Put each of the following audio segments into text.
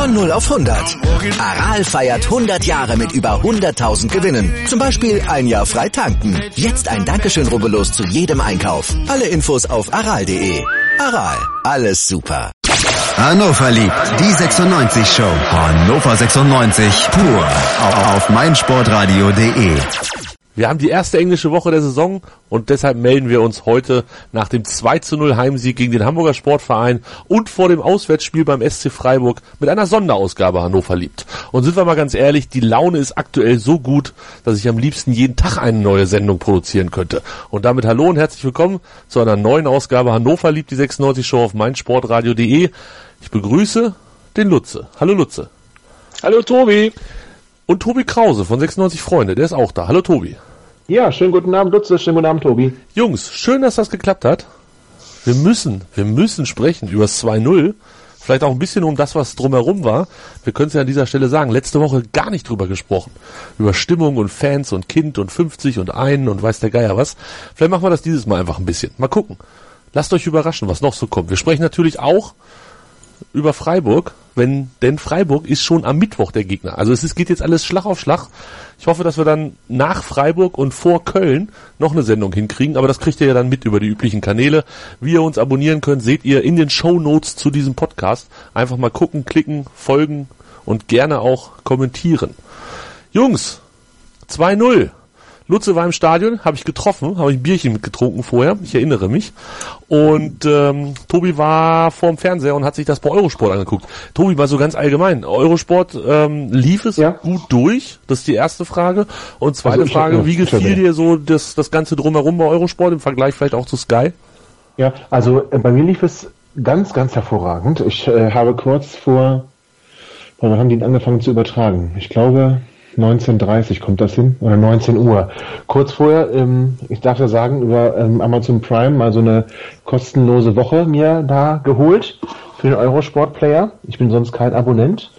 Von 0 auf 100. Aral feiert 100 Jahre mit über 100.000 Gewinnen. Zum Beispiel ein Jahr frei tanken. Jetzt ein Dankeschön, rubbellos zu jedem Einkauf. Alle Infos auf aral.de. Aral, alles super. Hannover liebt die 96 Show. Hannover 96 pur auf meinsportradio.de. Wir haben die erste englische Woche der Saison und deshalb melden wir uns heute nach dem 2:0 Heimsieg gegen den Hamburger Sportverein und vor dem Auswärtsspiel beim SC Freiburg mit einer Sonderausgabe Hannover liebt. Und sind wir mal ganz ehrlich, die Laune ist aktuell so gut, dass ich am liebsten jeden Tag eine neue Sendung produzieren könnte. Und damit hallo und herzlich willkommen zu einer neuen Ausgabe Hannover liebt die 96 Show auf meinsportradio.de. Ich begrüße den Lutze. Hallo Lutze. Hallo Tobi. Und Tobi Krause von 96 Freunde, der ist auch da. Hallo Tobi. Ja, schönen guten Abend Lutze, schönen guten Abend Tobi. Jungs, schön, dass das geklappt hat. Wir müssen sprechen über das 2:0. Vielleicht auch ein bisschen um das, was drumherum war. Wir können es ja an dieser Stelle sagen, letzte Woche gar nicht drüber gesprochen. Über Stimmung und Fans und Kind und 50 und einen und weiß der Geier was. Vielleicht machen wir das dieses Mal einfach ein bisschen. Mal gucken. Lasst euch überraschen, was noch so kommt. Wir sprechen natürlich auch über Freiburg, denn Freiburg ist schon am Mittwoch der Gegner. Also geht jetzt alles Schlag auf Schlag. Ich hoffe, dass wir dann nach Freiburg und vor Köln noch eine Sendung hinkriegen, aber das kriegt ihr ja dann mit über die üblichen Kanäle. Wie ihr uns abonnieren könnt, seht ihr in den Shownotes zu diesem Podcast. Einfach mal gucken, klicken, folgen und gerne auch kommentieren. Jungs, 2:0. Lutze war im Stadion, habe ich getroffen, habe ich ein Bierchen mitgetrunken vorher, ich erinnere mich. Und Tobi war vorm Fernseher und hat sich das bei Eurosport angeguckt. Tobi, mal so ganz allgemein, Eurosport, lief es gut durch? Das ist die erste Frage. Und zweite Frage, wie gefiel dir so das Ganze drumherum bei Eurosport im Vergleich vielleicht auch zu Sky? Ja, also bei mir lief es ganz, ganz hervorragend. Ich habe kurz vor, wann haben die angefangen zu übertragen? Ich glaube 19:30 kommt das hin, oder 19 Uhr. Kurz vorher, ich darf ja sagen, über Amazon Prime mal so eine kostenlose Woche mir da geholt für den Eurosport-Player. Ich bin sonst kein Abonnent.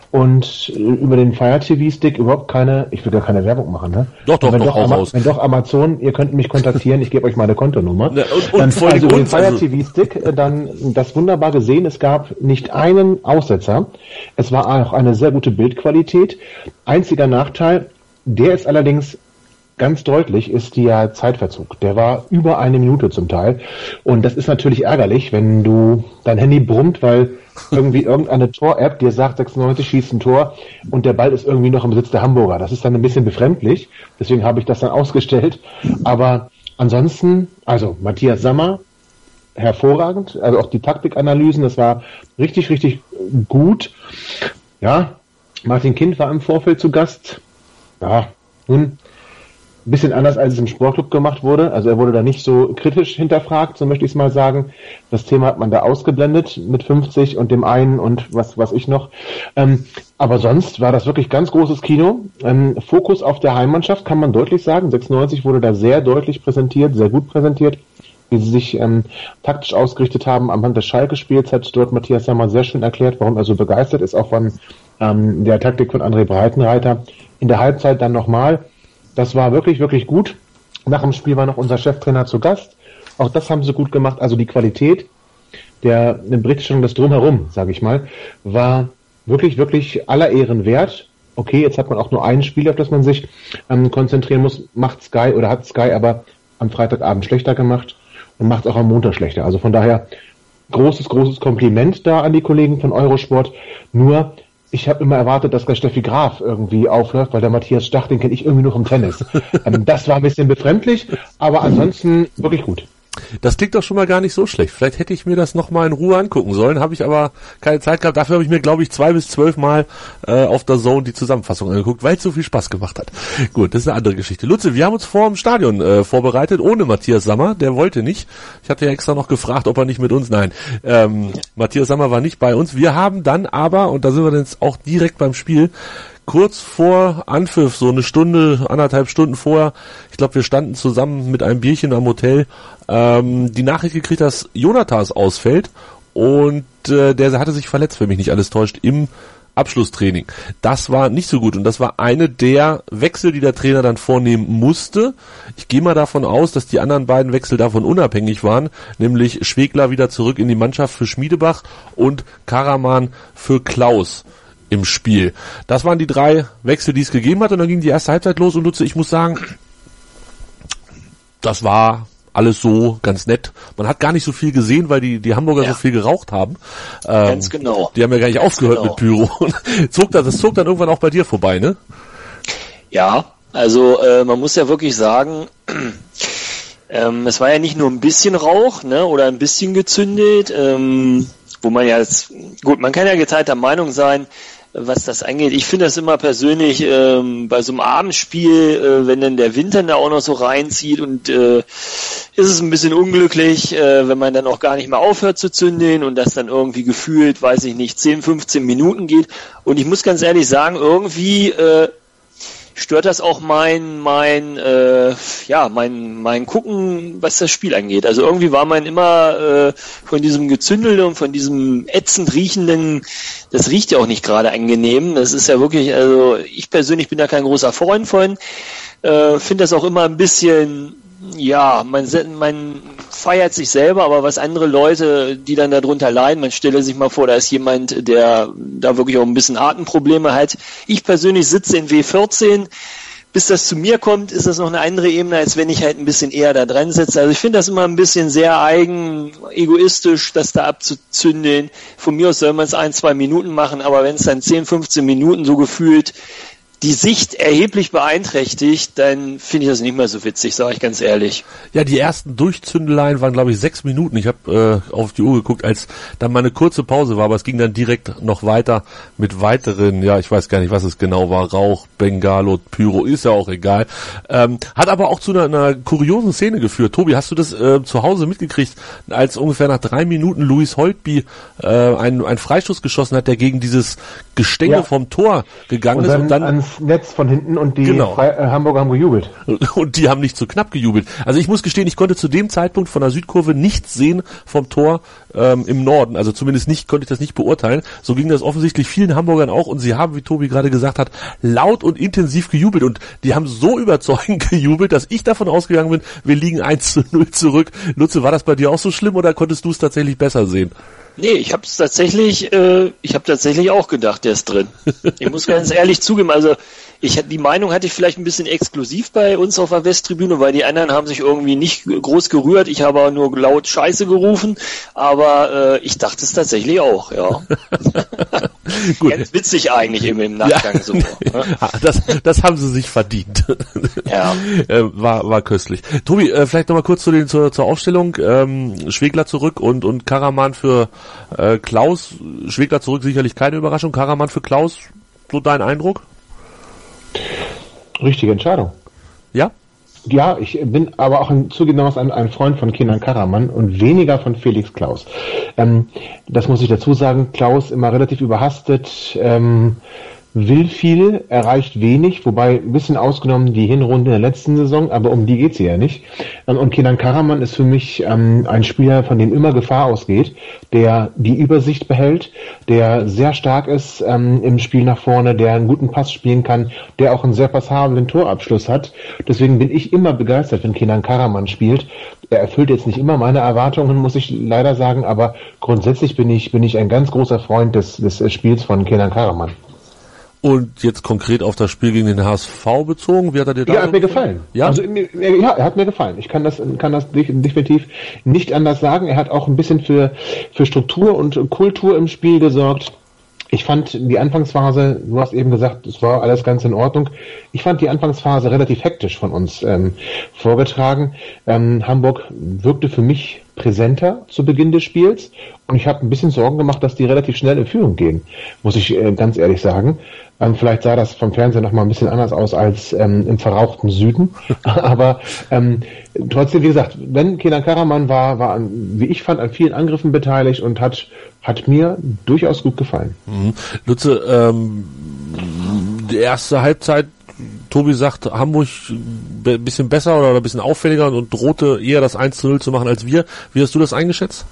Und über den Fire TV-Stick überhaupt keine, ich will ja keine Werbung machen, ne? Doch, wenn doch Amazon, ihr könnt mich kontaktieren, ich gebe euch meine Kontonummer. Ja, und also über den Fire TV-Stick dann das wunderbar gesehen, es gab nicht einen Aussetzer. Es war auch eine sehr gute Bildqualität. Einziger Nachteil, der ist allerdings ganz deutlich, ist der Zeitverzug. Der war über 1 Minute zum Teil. Und das ist natürlich ärgerlich, wenn dein Handy brummt, weil irgendwie irgendeine Tor-App dir sagt, 96 schießt ein Tor und der Ball ist irgendwie noch im Besitz der Hamburger. Das ist dann ein bisschen befremdlich. Deswegen habe ich das dann ausgestellt. Aber ansonsten, also Matthias Sammer, hervorragend. Also auch die Taktikanalysen, das war richtig, richtig gut. Ja, Martin Kind war im Vorfeld zu Gast. Ja, nun, ein bisschen anders, als es im Sportclub gemacht wurde. Also er wurde da nicht so kritisch hinterfragt, so möchte ich es mal sagen. Das Thema hat man da ausgeblendet mit 50 und dem einen und was ich noch. Aber sonst war das wirklich ganz großes Kino. Fokus auf der Heimmannschaft kann man deutlich sagen. 96 wurde da sehr deutlich präsentiert, sehr gut präsentiert. Wie sie sich taktisch ausgerichtet haben anhand des Schalke-Spiels, hat dort Matthias Sammer sehr schön erklärt, warum er so begeistert ist, auch von der Taktik von André Breitenreiter. In der Halbzeit dann nochmal. Das war wirklich, wirklich gut. Nach dem Spiel war noch unser Cheftrainer zu Gast. Auch das haben sie gut gemacht. Also die Qualität der Berichterstattung, das Drumherum, sage ich mal, war wirklich, wirklich aller Ehren wert. Okay, jetzt hat man auch nur ein Spiel, auf das man sich konzentrieren muss. Hat Sky aber am Freitagabend schlechter gemacht und macht es auch am Montag schlechter. Also von daher großes, großes Kompliment da an die Kollegen von Eurosport. Nur, ich habe immer erwartet, dass der Steffi Graf irgendwie aufläuft, weil der Matthias Stach, den kenne ich irgendwie noch im Tennis. Das war ein bisschen befremdlich, aber ansonsten wirklich gut. Das klingt doch schon mal gar nicht so schlecht. Vielleicht hätte ich mir das nochmal in Ruhe angucken sollen, habe ich aber keine Zeit gehabt. Dafür habe ich mir, glaube ich, 2 bis 12 Mal auf der Zone die Zusammenfassung angeguckt, weil es so viel Spaß gemacht hat. Gut, das ist eine andere Geschichte. Lutze, wir haben uns vor dem Stadion vorbereitet, ohne Matthias Sammer, der wollte nicht. Ich hatte ja extra noch gefragt, ob er nicht mit uns, nein. Matthias Sammer war nicht bei uns. Wir haben dann aber, und da sind wir jetzt auch direkt beim Spiel, kurz vor Anpfiff, so eine Stunde, 1,5 Stunden vorher, ich glaube, wir standen zusammen mit einem Bierchen am Hotel, die Nachricht gekriegt, dass Jonathas ausfällt und der hatte sich verletzt, wenn mich nicht alles täuscht, im Abschlusstraining. Das war nicht so gut und das war eine der Wechsel, die der Trainer dann vornehmen musste. Ich gehe mal davon aus, dass die anderen beiden Wechsel davon unabhängig waren, nämlich Schwegler wieder zurück in die Mannschaft für Schmiedebach und Karaman für Klaus. im Spiel. Das waren die 3 Wechsel, die es gegeben hat, und dann ging die erste Halbzeit los, und Lutze, ich muss sagen, das war alles so ganz nett. Man hat gar nicht so viel gesehen, weil die Hamburger so viel geraucht haben. Ganz genau. Die haben ja gar nicht aufgehört mit Pyro. Das zog dann irgendwann auch bei dir vorbei, ne? Ja, also man muss ja wirklich sagen, es war ja nicht nur ein bisschen Rauch, ne, oder ein bisschen gezündet, wo man ja jetzt, gut, man kann ja geteilter Meinung sein, was das angeht. Ich finde das immer persönlich bei so einem Abendspiel, wenn dann der Wind dann da auch noch so reinzieht, und ist es ein bisschen unglücklich, wenn man dann auch gar nicht mehr aufhört zu zünden und das dann irgendwie gefühlt, weiß ich nicht, 10, 15 Minuten geht. Und ich muss ganz ehrlich sagen, irgendwie stört das auch mein Gucken, was das Spiel angeht. Also irgendwie war man immer von diesem Gezündel und von diesem ätzend riechenden, das riecht ja auch nicht gerade angenehm. Das ist ja wirklich, also ich persönlich bin da kein großer Freund von. Finde das auch immer ein bisschen, ja, man feiert sich selber, aber was andere Leute, die dann darunter leiden, man stelle sich mal vor, da ist jemand, der da wirklich auch ein bisschen Atemprobleme hat. Ich persönlich sitze in W14, bis das zu mir kommt, ist das noch eine andere Ebene, als wenn ich halt ein bisschen eher da dran sitze. Also ich finde das immer ein bisschen sehr egoistisch, das da abzuzünden. Von mir aus soll man es 1, 2 Minuten machen, aber wenn es dann 10, 15 Minuten so gefühlt die Sicht erheblich beeinträchtigt, dann finde ich das nicht mehr so witzig, sage ich ganz ehrlich. Ja, die ersten Durchzündeleien waren, glaube ich, 6 Minuten. Ich habe auf die Uhr geguckt, als dann mal eine kurze Pause war, aber es ging dann direkt noch weiter mit weiteren, ja, ich weiß gar nicht, was es genau war, Rauch, Bengalo, Pyro, ist ja auch egal. Hat aber auch zu einer kuriosen Szene geführt. Tobi, hast du das zu Hause mitgekriegt, als ungefähr nach 3 Minuten Luis Holtby einen Freistoß geschossen hat, der gegen dieses Gestänge vom Tor gegangen ist und dann ans Netz von hinten, und die Hamburger haben gejubelt. Und die haben nicht so knapp gejubelt. Also ich muss gestehen, ich konnte zu dem Zeitpunkt von der Südkurve nichts sehen vom Tor im Norden. Also zumindest konnte ich das nicht beurteilen. So ging das offensichtlich vielen Hamburgern auch, und sie haben, wie Tobi gerade gesagt hat, laut und intensiv gejubelt, und die haben so überzeugend gejubelt, dass ich davon ausgegangen bin, wir liegen 1-0 zurück. Lutze, war das bei dir auch so schlimm, oder konntest du es tatsächlich besser sehen? Nee, ich habe tatsächlich auch gedacht, der ist drin. Ich muss ganz ehrlich zugeben, also die Meinung hatte ich vielleicht ein bisschen exklusiv bei uns auf der Westtribüne, weil die anderen haben sich irgendwie nicht groß gerührt. Ich habe nur laut Scheiße gerufen, aber ich dachte es tatsächlich auch, ja. Gut. Ganz witzig eigentlich im Nachgang so. Ne? Das haben sie sich verdient. Ja. War köstlich. Tobi, vielleicht nochmal kurz zur Aufstellung. Schwegler zurück und Karaman für Klaus. Schwegler zurück, sicherlich keine Überraschung. Karaman für Klaus, so dein Eindruck? Richtige Entscheidung. Ja? Ja, ich bin aber auch zugegebenermaßen ein Freund von Kenan Karaman und weniger von Felix Klaus. Das muss ich dazu sagen. Klaus immer relativ überhastet, will viel, erreicht wenig, wobei ein bisschen ausgenommen die Hinrunde in der letzten Saison, aber um die geht's hier ja nicht. Und Kenan Karaman ist für mich ein Spieler, von dem immer Gefahr ausgeht, der die Übersicht behält, der sehr stark ist im Spiel nach vorne, der einen guten Pass spielen kann, der auch einen sehr passablen Torabschluss hat. Deswegen bin ich immer begeistert, wenn Kenan Karaman spielt. Er erfüllt jetzt nicht immer meine Erwartungen, muss ich leider sagen, aber grundsätzlich bin ich ein ganz großer Freund des Spiels von Kenan Karaman. Und jetzt konkret auf das Spiel gegen den HSV bezogen, wie hat er dir da? Ja, hat mir gefallen. Ja? Also, er hat mir gefallen. Ich kann das definitiv nicht anders sagen. Er hat auch ein bisschen für Struktur und Kultur im Spiel gesorgt. Ich fand die Anfangsphase, du hast eben gesagt, es war alles ganz in Ordnung. Ich fand die Anfangsphase relativ hektisch von uns vorgetragen. Hamburg wirkte für mich präsenter zu Beginn des Spiels, und ich habe ein bisschen Sorgen gemacht, dass die relativ schnell in Führung gehen, muss ich ganz ehrlich sagen. Vielleicht sah das vom Fernsehen noch mal ein bisschen anders aus als im verrauchten Süden, aber trotzdem, wie gesagt, wenn Kenan Karaman war wie ich fand, an vielen Angriffen beteiligt und hat mir durchaus gut gefallen. Lutze, die erste Halbzeit, Tobi sagt, Hamburg ein bisschen besser oder ein bisschen auffälliger und drohte eher das 1-0 zu machen als wir. Wie hast du das eingeschätzt?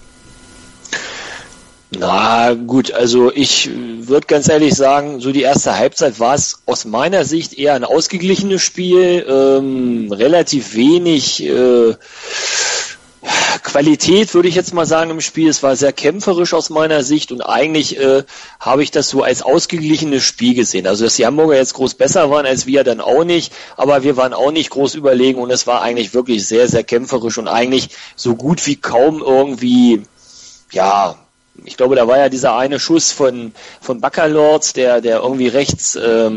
Na gut, also ich würde ganz ehrlich sagen, so die erste Halbzeit war es aus meiner Sicht eher ein ausgeglichenes Spiel, relativ wenig Qualität, würde ich jetzt mal sagen, im Spiel. Es war sehr kämpferisch aus meiner Sicht und eigentlich habe ich das so als ausgeglichenes Spiel gesehen. Also, dass die Hamburger jetzt groß besser waren als wir, dann auch nicht, aber wir waren auch nicht groß überlegen und es war eigentlich wirklich sehr, sehr kämpferisch und eigentlich so gut wie kaum irgendwie, ja, ich glaube, da war ja dieser eine Schuss von Baccalords, der irgendwie rechts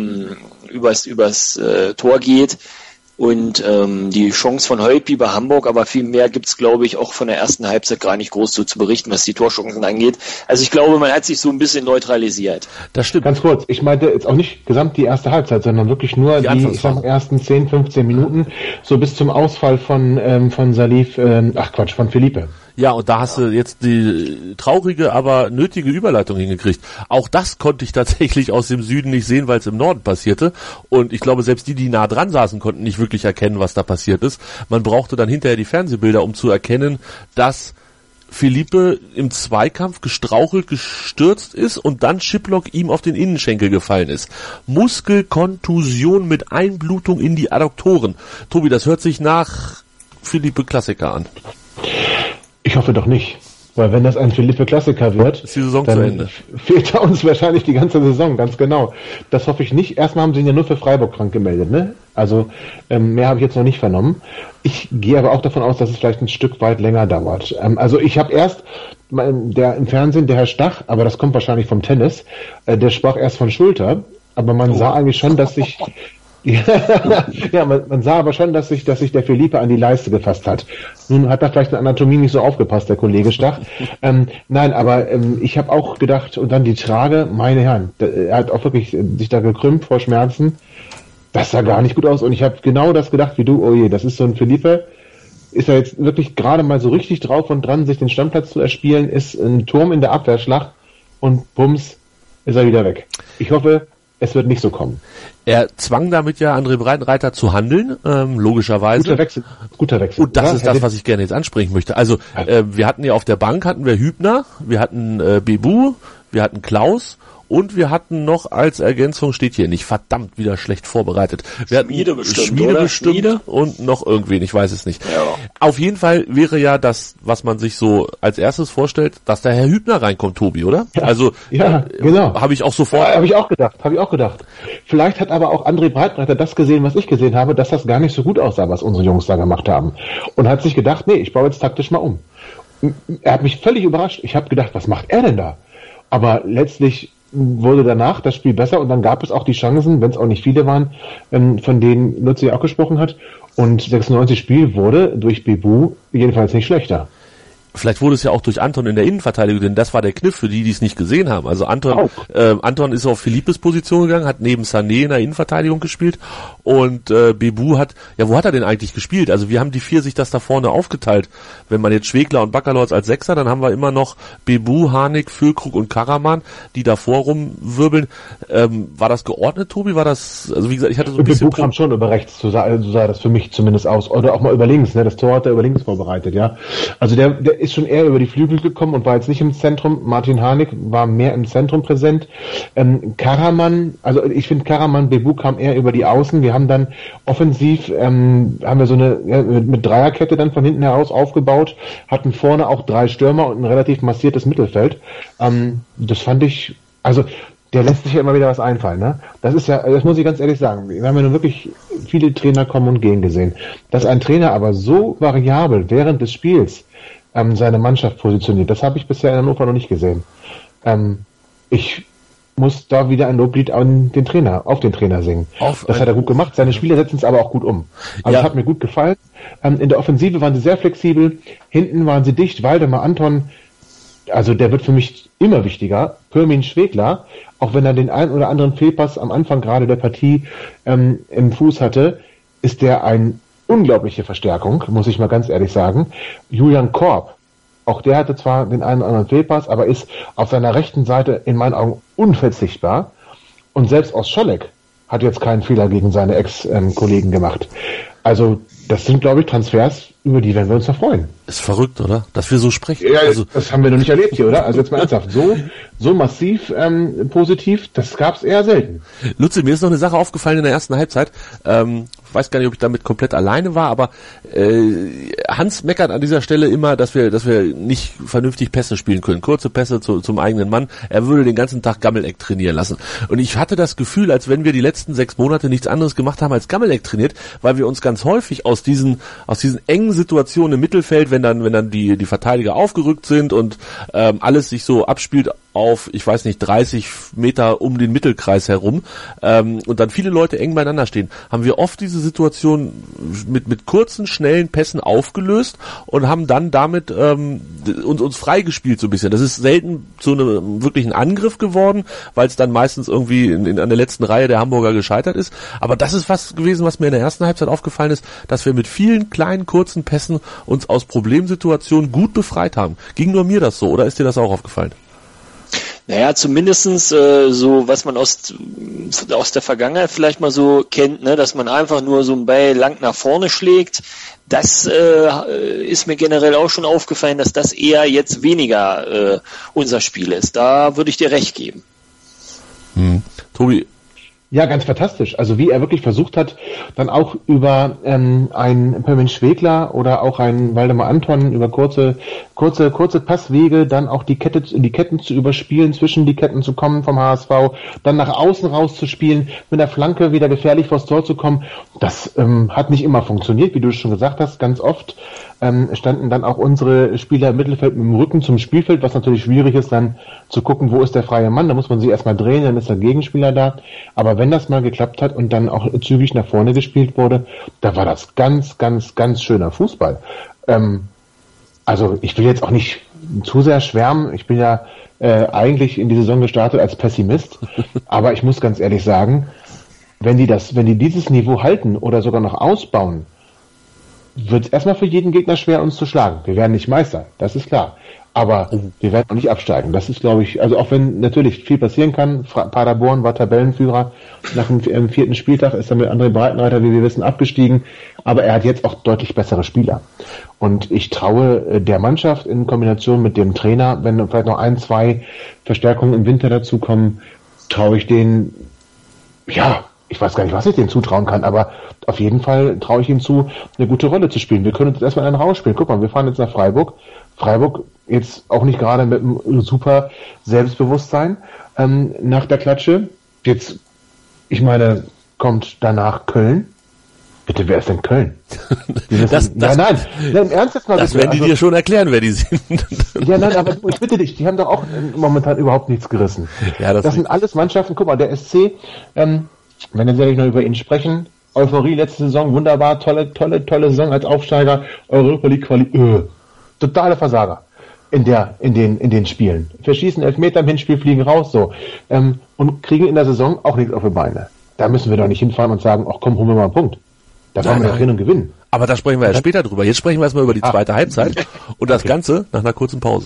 übers Tor geht. Und die Chance von Heupi bei Hamburg, aber viel mehr gibt's, glaube ich, auch von der ersten Halbzeit gar nicht groß zu berichten, was die Torchancen angeht. Also ich glaube, man hat sich so ein bisschen neutralisiert. Das stimmt. Ganz kurz, ich meinte jetzt auch nicht gesamt die erste Halbzeit, sondern wirklich nur die ersten 10, 15 Minuten, so bis zum Ausfall von Salif, von Felipe. Ja, und da hast du jetzt die traurige, aber nötige Überleitung hingekriegt. Auch das konnte ich tatsächlich aus dem Süden nicht sehen, weil es im Norden passierte. Und ich glaube, selbst die nah dran saßen, konnten nicht wirklich erkennen, was da passiert ist. Man brauchte dann hinterher die Fernsehbilder, um zu erkennen, dass Felipe im Zweikampf gestrauchelt, gestürzt ist und dann Schiplock ihm auf den Innenschenkel gefallen ist. Muskelkontusion mit Einblutung in die Adduktoren. Tobi, das hört sich nach Felipe Klassiker an. Ich hoffe doch nicht, weil wenn das ein Felipe-Klassiker wird, ist die Saison dann zu Ende. Fehlt er uns wahrscheinlich die ganze Saison, ganz genau. Das hoffe ich nicht. Erstmal haben sie ihn ja nur für Freiburg krank gemeldet, ne? Also mehr habe ich jetzt noch nicht vernommen. Ich gehe aber auch davon aus, dass es vielleicht ein Stück weit länger dauert. Also ich habe erst, im Fernsehen, der Herr Stach, aber das kommt wahrscheinlich vom Tennis, der sprach erst von Schulter, aber man sah eigentlich schon, dass sich... Ja, man sah aber schon, dass sich der Felipe an die Leiste gefasst hat. Nun hat er vielleicht in Anatomie nicht so aufgepasst, der Kollege Stach. Nein, aber ich habe auch gedacht, und dann die Trage, meine Herren, er hat auch wirklich sich da gekrümmt vor Schmerzen. Das sah gar nicht gut aus. Und ich habe genau das gedacht wie du, oh je, das ist so ein Felipe. Ist er jetzt wirklich gerade mal so richtig drauf und dran, sich den Stammplatz zu erspielen, ist ein Turm in der Abwehrschlacht und bums, ist er wieder weg. Ich hoffe, es wird nicht so kommen. Er zwang damit ja André Breitenreiter zu handeln, logischerweise. Guter Wechsel. Und das ist das, was ich gerne jetzt ansprechen möchte. Also, wir hatten ja auf der Bank, Hübner, wir hatten Bebu, wir hatten Klaus und wir hatten noch als Ergänzung, steht hier nicht, verdammt wieder schlecht vorbereitet. Wir hatten Schmiede bestimmt und noch irgendwen, ich weiß es nicht. Ja. Auf jeden Fall wäre ja das, was man sich so als erstes vorstellt, dass der Herr Hübner reinkommt, Tobi, oder? Ja, also, genau. Habe ich auch sofort. Ja, habe ich auch gedacht. Vielleicht hat aber auch André Breitenreiter das gesehen, was ich gesehen habe, dass das gar nicht so gut aussah, was unsere Jungs da gemacht haben. Und hat sich gedacht, nee, ich baue jetzt taktisch mal um. Er hat mich völlig überrascht. Ich habe gedacht, was macht er denn da? Aber letztlich wurde danach das Spiel besser und dann gab es auch die Chancen, wenn es auch nicht viele waren, von denen Lutzi auch gesprochen hat. Und 96 Spiel wurde durch Bebu jedenfalls nicht schlechter. Vielleicht wurde es ja auch durch Anton in der Innenverteidigung, denn das war der Kniff für die es nicht gesehen haben. Also Anton ist auf Felipes Position gegangen, hat neben Sané in der Innenverteidigung gespielt und Bebu hat, ja, wo hat er denn eigentlich gespielt? Also wir haben die vier sich das da vorne aufgeteilt. Wenn man jetzt Schwegler und Baccalords als Sechser, dann haben wir immer noch Bebu, Harnik, Füllkrug und Karaman, die davor rumwirbeln. War das geordnet, Tobi? War das, also wie gesagt, ich hatte so ein bisschen... Bebu kam schon über rechts, so sah das für mich zumindest aus. Oder auch mal über links, ne? Das Tor hat er über links vorbereitet, ja. Also der ist schon eher über die Flügel gekommen und war jetzt nicht im Zentrum. Martin Harnik war mehr im Zentrum präsent. Karaman, also ich finde Bebu kam eher über die Außen. Wir haben dann offensiv, haben wir so eine mit Dreierkette dann von hinten heraus aufgebaut, hatten vorne auch 3 Stürmer und ein relativ massiertes Mittelfeld. Das fand ich, also der lässt sich ja immer wieder was einfallen, ne? Das ist ja, das muss ich ganz ehrlich sagen. Wir haben ja nun wirklich viele Trainer kommen und gehen gesehen. Dass ein Trainer aber so variabel während des Spiels seine Mannschaft positioniert. Das habe ich bisher in Hannover noch nicht gesehen. Ich muss da wieder ein Loblied auf den Trainer singen. Das hat er gut gemacht. Seine Spieler setzen es aber auch gut um. Also das hat mir gut gefallen. In der Offensive waren sie sehr flexibel. Hinten waren sie dicht. Waldemar Anton, also der wird für mich immer wichtiger. Pirmin Schwegler, auch wenn er den einen oder anderen Fehlpass am Anfang gerade der Partie im Fuß hatte, ist der ein unglaubliche Verstärkung, muss ich mal ganz ehrlich sagen. Julian Korb, auch der hatte zwar den einen oder anderen Fehlpass, aber ist auf seiner rechten Seite in meinen Augen unverzichtbar. Und selbst aus Scholleck hat jetzt keinen Fehler gegen seine Ex-Kollegen gemacht. Also das sind, glaube ich, Transfers, über die werden wir uns noch freuen. Ist verrückt, oder? Dass wir so sprechen. Ja, also, das haben wir noch nicht erlebt hier, oder? Also jetzt mal ernsthaft. So massiv positiv, das gab es eher selten. Lutze, mir ist noch eine Sache aufgefallen in der ersten Halbzeit. weiß gar nicht, ob ich damit komplett alleine war, aber Hans meckert an dieser Stelle immer, dass wir nicht vernünftig Pässe spielen können. Kurze Pässe zum eigenen Mann. Er würde den ganzen Tag Gammeleck trainieren lassen. Und ich hatte das Gefühl, als wenn wir die letzten 6 Monate nichts anderes gemacht haben als Gammeleck trainiert, weil wir uns ganz häufig aus diesen engen Situationen im Mittelfeld, wenn dann die Verteidiger aufgerückt sind und alles sich so abspielt auf, ich weiß nicht, 30 Meter um den Mittelkreis herum und dann viele Leute eng beieinander stehen, haben wir oft diese Situation mit kurzen, schnellen Pässen aufgelöst und haben dann damit uns freigespielt so ein bisschen. Das ist selten zu einem wirklichen Angriff geworden, weil es dann meistens irgendwie an der letzten Reihe der Hamburger gescheitert ist. Aber das ist was gewesen, was mir in der ersten Halbzeit aufgefallen ist, dass wir mit vielen kleinen, kurzen Pässen uns aus Problemsituationen gut befreit haben. Ging nur mir das so, oder ist dir das auch aufgefallen? Naja, zumindestens so, was man aus der Vergangenheit vielleicht mal so kennt, ne, dass man einfach nur so einen Ball lang nach vorne schlägt. Das ist mir generell auch schon aufgefallen, dass das eher jetzt weniger unser Spiel ist. Da würde ich dir recht geben. Tobi? Ja, ganz fantastisch. Also wie er wirklich versucht hat, dann auch über einen Permin Schwegler oder auch einen Waldemar Anton über kurze Passwege dann auch die Ketten zu überspielen, zwischen die Ketten zu kommen vom HSV, dann nach außen rauszuspielen, mit der Flanke wieder gefährlich vors Tor zu kommen. Das hat nicht immer funktioniert, wie du schon gesagt hast. Ganz oft standen dann auch unsere Spieler im Mittelfeld mit dem Rücken zum Spielfeld, was natürlich schwierig ist, dann zu gucken, wo ist der freie Mann. Da muss man sich erstmal drehen, dann ist der Gegenspieler da. Aber wenn das mal geklappt hat und dann auch zügig nach vorne gespielt wurde, da war das ganz, ganz, ganz schöner Fußball. Also ich will jetzt auch nicht zu sehr schwärmen. Ich bin ja eigentlich in die Saison gestartet als Pessimist. Aber ich muss ganz ehrlich sagen, wenn die dieses Niveau halten oder sogar noch ausbauen, wird es erstmal für jeden Gegner schwer, uns zu schlagen. Wir werden nicht Meister, das ist klar. Aber wir werden auch nicht absteigen. Das ist, glaube ich, also auch wenn natürlich viel passieren kann. Paderborn war Tabellenführer. Nach dem 4. Spieltag ist er mit André Breitenreiter, wie wir wissen, abgestiegen. Aber er hat jetzt auch deutlich bessere Spieler. Und ich traue der Mannschaft in Kombination mit dem Trainer, wenn vielleicht noch 1, 2 Verstärkungen im Winter dazukommen, traue ich denen, ja, ich weiß gar nicht, was ich denen zutrauen kann, aber auf jeden Fall traue ich ihm zu, eine gute Rolle zu spielen. Wir können uns erstmal einen rausspielen. Guck mal, wir fahren jetzt nach Freiburg. Freiburg jetzt auch nicht gerade mit einem super Selbstbewusstsein nach der Klatsche. Jetzt, ich meine, kommt danach Köln. Bitte, wer ist denn Köln? Nein, im Ernst jetzt mal. Das werden die dir schon erklären, wer die sind. Ja, nein, aber ich bitte dich, die haben doch auch momentan überhaupt nichts gerissen. Ja, das sind alles Mannschaften. Guck mal, der SC, wenn wir wirklich noch über ihn sprechen, Euphorie letzte Saison, wunderbar, tolle Saison als Aufsteiger, Europa League Quali, totale Versager in den Spielen. Verschießen Elfmeter im Hinspiel, fliegen raus, so. Und kriegen in der Saison auch nichts auf die Beine. Da müssen wir doch nicht hinfahren und sagen, ach komm, holen wir mal einen Punkt. Da wollen wir doch hin und gewinnen. Aber da sprechen wir ja später drüber. Jetzt sprechen wir erstmal über die zweite Halbzeit und das Ganze nach einer kurzen Pause.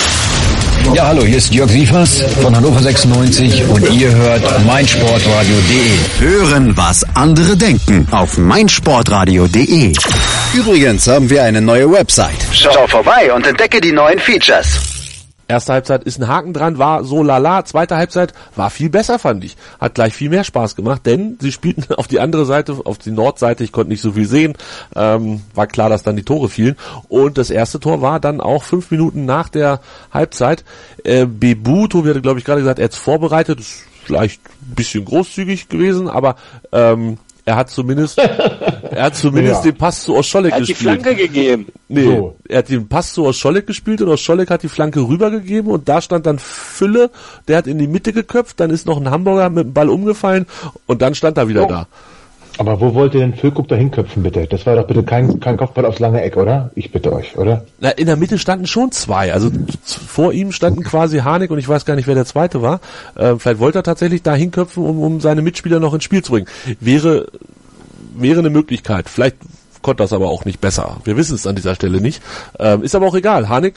Ja, hallo, hier ist Jörg Sievers von Hannover 96 und ihr hört meinsportradio.de. Hören, was andere denken auf meinsportradio.de. Übrigens haben wir eine neue Website. Schau vorbei und entdecke die neuen Features. Erste Halbzeit ist ein Haken dran, war so lala. Zweite Halbzeit war viel besser, fand ich. Hat gleich viel mehr Spaß gemacht, denn sie spielten auf die andere Seite, auf die Nordseite. Ich konnte nicht so viel sehen. War klar, dass dann die Tore fielen. Und das erste Tor war dann auch 5 Minuten nach der Halbzeit. Bebu, Tobi hatte, glaube ich, gerade gesagt, er hat's vorbereitet. Ist vielleicht ein bisschen großzügig gewesen, aber er hat zumindest den Pass zu Oscholek gespielt. Er hat die Flanke gegeben. Nee, so. Er hat den Pass zu Oscholek gespielt und Oscholek hat die Flanke rübergegeben und da stand dann Fülle, der hat in die Mitte geköpft, dann ist noch ein Hamburger mit dem Ball umgefallen und dann stand er wieder da. Aber wo wollt ihr denn Füllkrug da hinköpfen, bitte? Das war doch bitte kein Kopfball aufs lange Eck, oder? Ich bitte euch, oder? Na, in der Mitte standen schon 2. Also vor ihm standen quasi Harnik und ich weiß gar nicht, wer der zweite war. Vielleicht wollte er tatsächlich da hinköpfen, um seine Mitspieler noch ins Spiel zu bringen. Wäre eine Möglichkeit. Vielleicht konnte das aber auch nicht besser. Wir wissen es an dieser Stelle nicht. Ist aber auch egal. Harnik,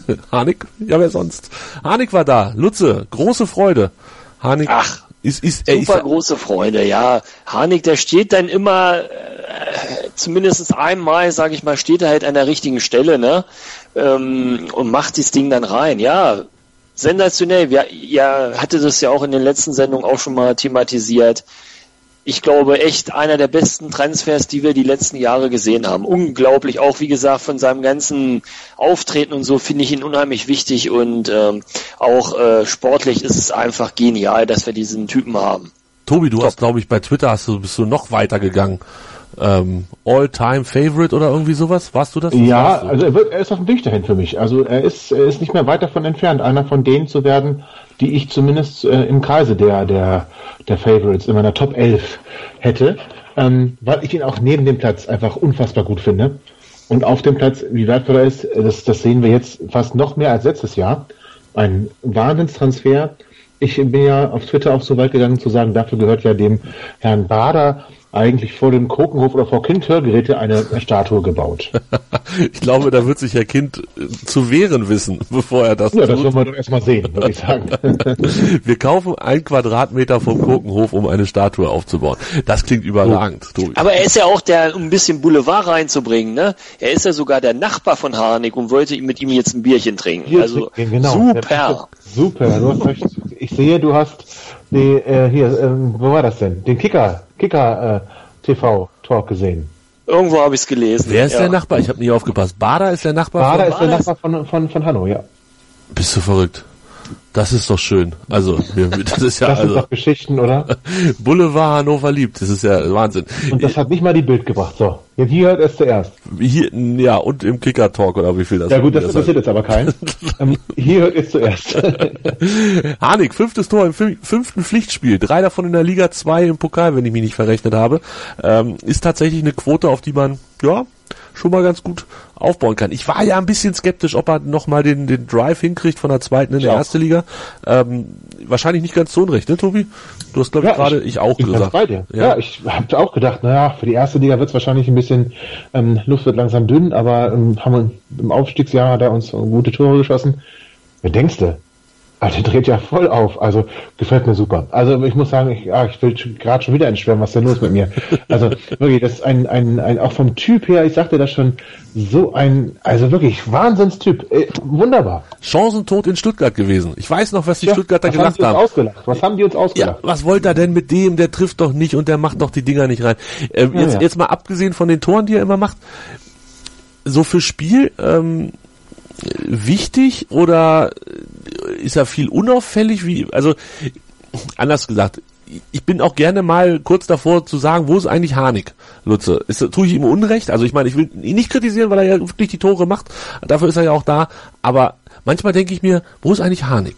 ja wer sonst? Harnik war da. Lutze, große Freude. Harnik. Ach. Super große Freude, ja. Harnik, der steht dann immer, zumindest einmal, sage ich mal, steht er halt an der richtigen Stelle, ne? Und macht das Ding dann rein. Ja, sensationell. Ja, hatte das ja auch in den letzten Sendungen auch schon mal thematisiert. ich glaube echt einer der besten Transfers, die wir die letzten Jahre gesehen haben. Unglaublich, auch wie gesagt von seinem ganzen Auftreten und so finde ich ihn unheimlich wichtig und auch sportlich ist es einfach genial, dass wir diesen Typen haben. Tobi, du hast, glaube ich, bei Twitter bist du noch weiter gegangen. All-Time Favorite oder irgendwie sowas? Warst du das? Ja, also er ist auf dem Weg dahin für mich. Also er ist nicht mehr weit davon entfernt, einer von denen zu werden, die ich zumindest im Kreise der Favorites in meiner Top 11 hätte, weil ich ihn auch neben dem Platz einfach unfassbar gut finde. Und auf dem Platz, wie wertvoll er ist, das sehen wir jetzt fast noch mehr als letztes Jahr. Ein Wahnsinnstransfer. Ich bin ja auf Twitter auch so weit gegangen zu sagen, dafür gehört ja dem Herrn Bader eigentlich vor dem Kokenhof oder vor Kind-Hörgeräte eine Statue gebaut. Ich glaube, da wird sich Herr Kind zu wehren wissen, bevor er das tut. Ja, das wollen wir doch erstmal sehen, würde ich sagen. Wir kaufen 1 Quadratmeter vom Kokenhof, um eine Statue aufzubauen. Das klingt überragend, Tobi. Aber er ist ja auch um ein bisschen Boulevard reinzubringen, ne? Er ist ja sogar der Nachbar von Harnik und wollte mit ihm jetzt ein Bierchen trinken. Hier, also genau. super. Super, du hast recht. Ich sehe, du hast wo war das denn? Den Kicker TV-Talk gesehen. Irgendwo habe ich es gelesen. Wer ist der Nachbar? Ich habe nie aufgepasst. Bader ist der Nachbar? Bader ist der Nachbar von Hanno, ja. Bist du verrückt? Das ist doch schön. Also, das ist ja das sind doch Geschichten, oder? Boulevard Hannover liebt. Das ist ja Wahnsinn. Und das hat nicht mal die Bild gebracht. So, jetzt hier hört es zuerst. Hier, ja, und im Kicker-Talk oder wie viel das ist. Ja gut, das interessiert jetzt aber keinen. Hier hört es zuerst. Harnik, 5. Tor im 5. Pflichtspiel. 3 davon in der Liga, 2 im Pokal, wenn ich mich nicht verrechnet habe. Ist tatsächlich eine Quote, auf die man, ja, schon mal ganz gut aufbauen kann. Ich war ja ein bisschen skeptisch, ob er nochmal den Drive hinkriegt von der zweiten in die erste Liga. Wahrscheinlich nicht ganz so unrecht, ne, Tobi? Du hast, glaube ich, gerade, ich auch gesagt. Bei dir. Ja, ich habe auch gedacht, naja, für die erste Liga wird es wahrscheinlich ein bisschen, Luft wird langsam dünn, aber haben wir im Aufstiegsjahr hat er uns gute Tore geschossen. Wer denkst du? Also, der dreht ja voll auf. Also, gefällt mir super. Also, ich muss sagen, ich will gerade schon wieder entschwärmen. Was ist denn los mit mir? Also, wirklich, das ist ein auch vom Typ her, ich sagte das schon, also wirklich, Wahnsinnstyp. Wunderbar. Chancentod in Stuttgart gewesen. Ich weiß noch, was die Stuttgarter gelacht haben. Was haben die uns ausgelacht? Ja, was wollte er denn mit dem? Der trifft doch nicht und der macht doch die Dinger nicht rein. Jetzt mal abgesehen von den Toren, die er immer macht, so für Spiel, wichtig oder ist er viel unauffällig? Also anders gesagt, ich bin auch gerne mal kurz davor zu sagen, wo ist eigentlich Harnik, Lutze? Tue ich ihm Unrecht? Also ich meine, ich will ihn nicht kritisieren, weil er ja wirklich die Tore macht. Dafür ist er ja auch da. Aber manchmal denke ich mir, wo ist eigentlich Harnik?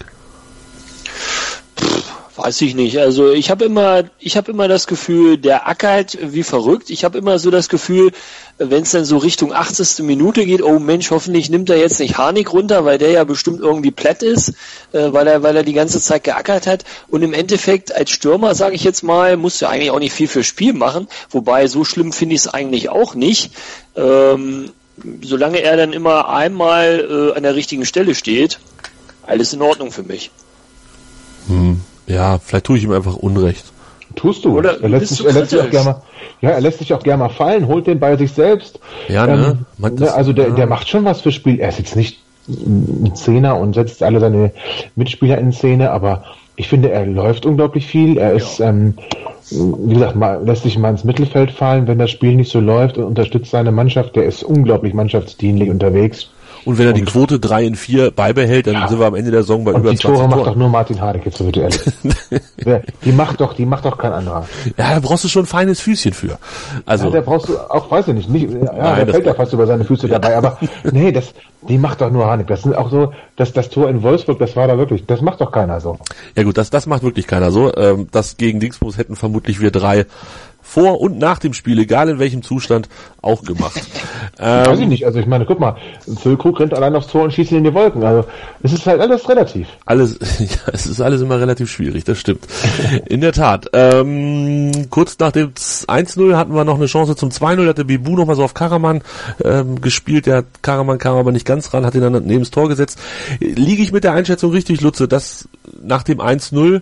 Weiß ich nicht. Also ich habe immer das Gefühl, der ackert wie verrückt. Ich habe immer so das Gefühl, wenn es dann so Richtung 80. Minute geht, oh Mensch, hoffentlich nimmt er jetzt nicht Harnik runter, weil der ja bestimmt irgendwie platt ist, weil er die ganze Zeit geackert hat. Und im Endeffekt als Stürmer, sage ich jetzt mal, musst du eigentlich auch nicht viel fürs Spiel machen. Wobei, so schlimm finde ich es eigentlich auch nicht. Solange er dann immer einmal an der richtigen Stelle steht, alles in Ordnung für mich. Ja, vielleicht tue ich ihm einfach Unrecht. Tust du. Oder er lässt sich auch gerne mal fallen, holt den bei sich selbst. Ja, ne? Also der macht schon was fürs Spiel. Er ist jetzt nicht ein Zehner und setzt alle seine Mitspieler in Szene, aber ich finde, er läuft unglaublich viel. Er ist, wie gesagt, lässt sich mal ins Mittelfeld fallen, wenn das Spiel nicht so läuft und unterstützt seine Mannschaft. Der ist unglaublich mannschaftsdienlich unterwegs. Und wenn er die Quote 3 in 4 beibehält, dann sind wir am Ende der Saison bei über 20 Toren. Die Tore macht doch nur Martin Harnik, jetzt wird ehrlich. die macht doch kein anderer. Ja, da brauchst du schon ein feines Füßchen für. Also. Ja, da brauchst du auch, weiß ich nicht, der fällt ja fast über seine Füße dabei, aber nee, die macht doch nur Harnik. Das sind auch so, das Tor in Wolfsburg, das war da wirklich, das macht doch keiner so. Ja gut, das macht wirklich keiner so. Das gegen Dingsbus hätten vermutlich wir 3 vor und nach dem Spiel, egal in welchem Zustand, auch gemacht. Weiß ich nicht, also ich meine, guck mal, Füllkrug rennt allein aufs Tor und schießt ihn in die Wolken, also es ist halt alles relativ. Es ist alles immer relativ schwierig, das stimmt. In der Tat. Kurz nach dem 1-0 hatten wir noch eine Chance zum 2-0, hatte Bibu nochmal so auf Karaman gespielt, der Karaman kam aber nicht ganz ran, hat ihn dann neben das Tor gesetzt. Liege ich mit der Einschätzung richtig, Lutze, dass nach dem 1-0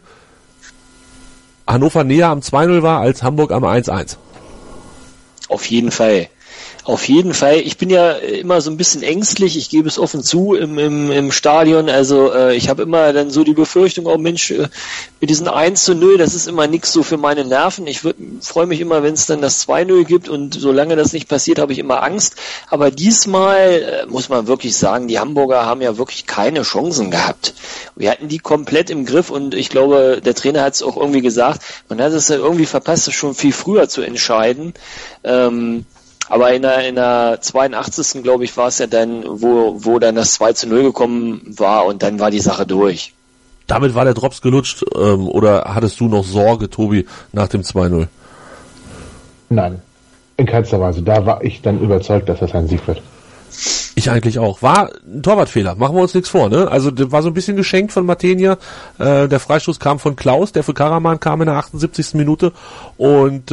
Hannover näher am 2-0 war als Hamburg am 1-1? Auf jeden Fall. Auf jeden Fall. Ich bin ja immer so ein bisschen ängstlich, ich gebe es offen zu im Stadion. Also ich habe immer dann so die Befürchtung, oh Mensch, mit diesen 1:0, das ist immer nichts so für meine Nerven. Ich freue mich immer, wenn es dann das 2:0 gibt, und solange das nicht passiert, habe ich immer Angst. Aber diesmal muss man wirklich sagen, die Hamburger haben ja wirklich keine Chancen gehabt. Wir hatten die komplett im Griff, und ich glaube, der Trainer hat es auch irgendwie gesagt, man hat es ja irgendwie verpasst, es schon viel früher zu entscheiden. Aber in der 82. glaube ich, war es ja dann, wo dann das 2:0 gekommen war, und dann war die Sache durch. Damit war der Drops gelutscht, oder hattest du noch Sorge, Tobi, nach dem 2:0? Nein, in keinster Weise. Da war ich dann überzeugt, dass das ein Sieg wird. Ich eigentlich auch. War ein Torwartfehler, machen wir uns nichts vor, ne? Also das war so ein bisschen geschenkt von Matenia. Der Freistoß kam von Klaus, der für Karaman kam in der 78. Minute. Und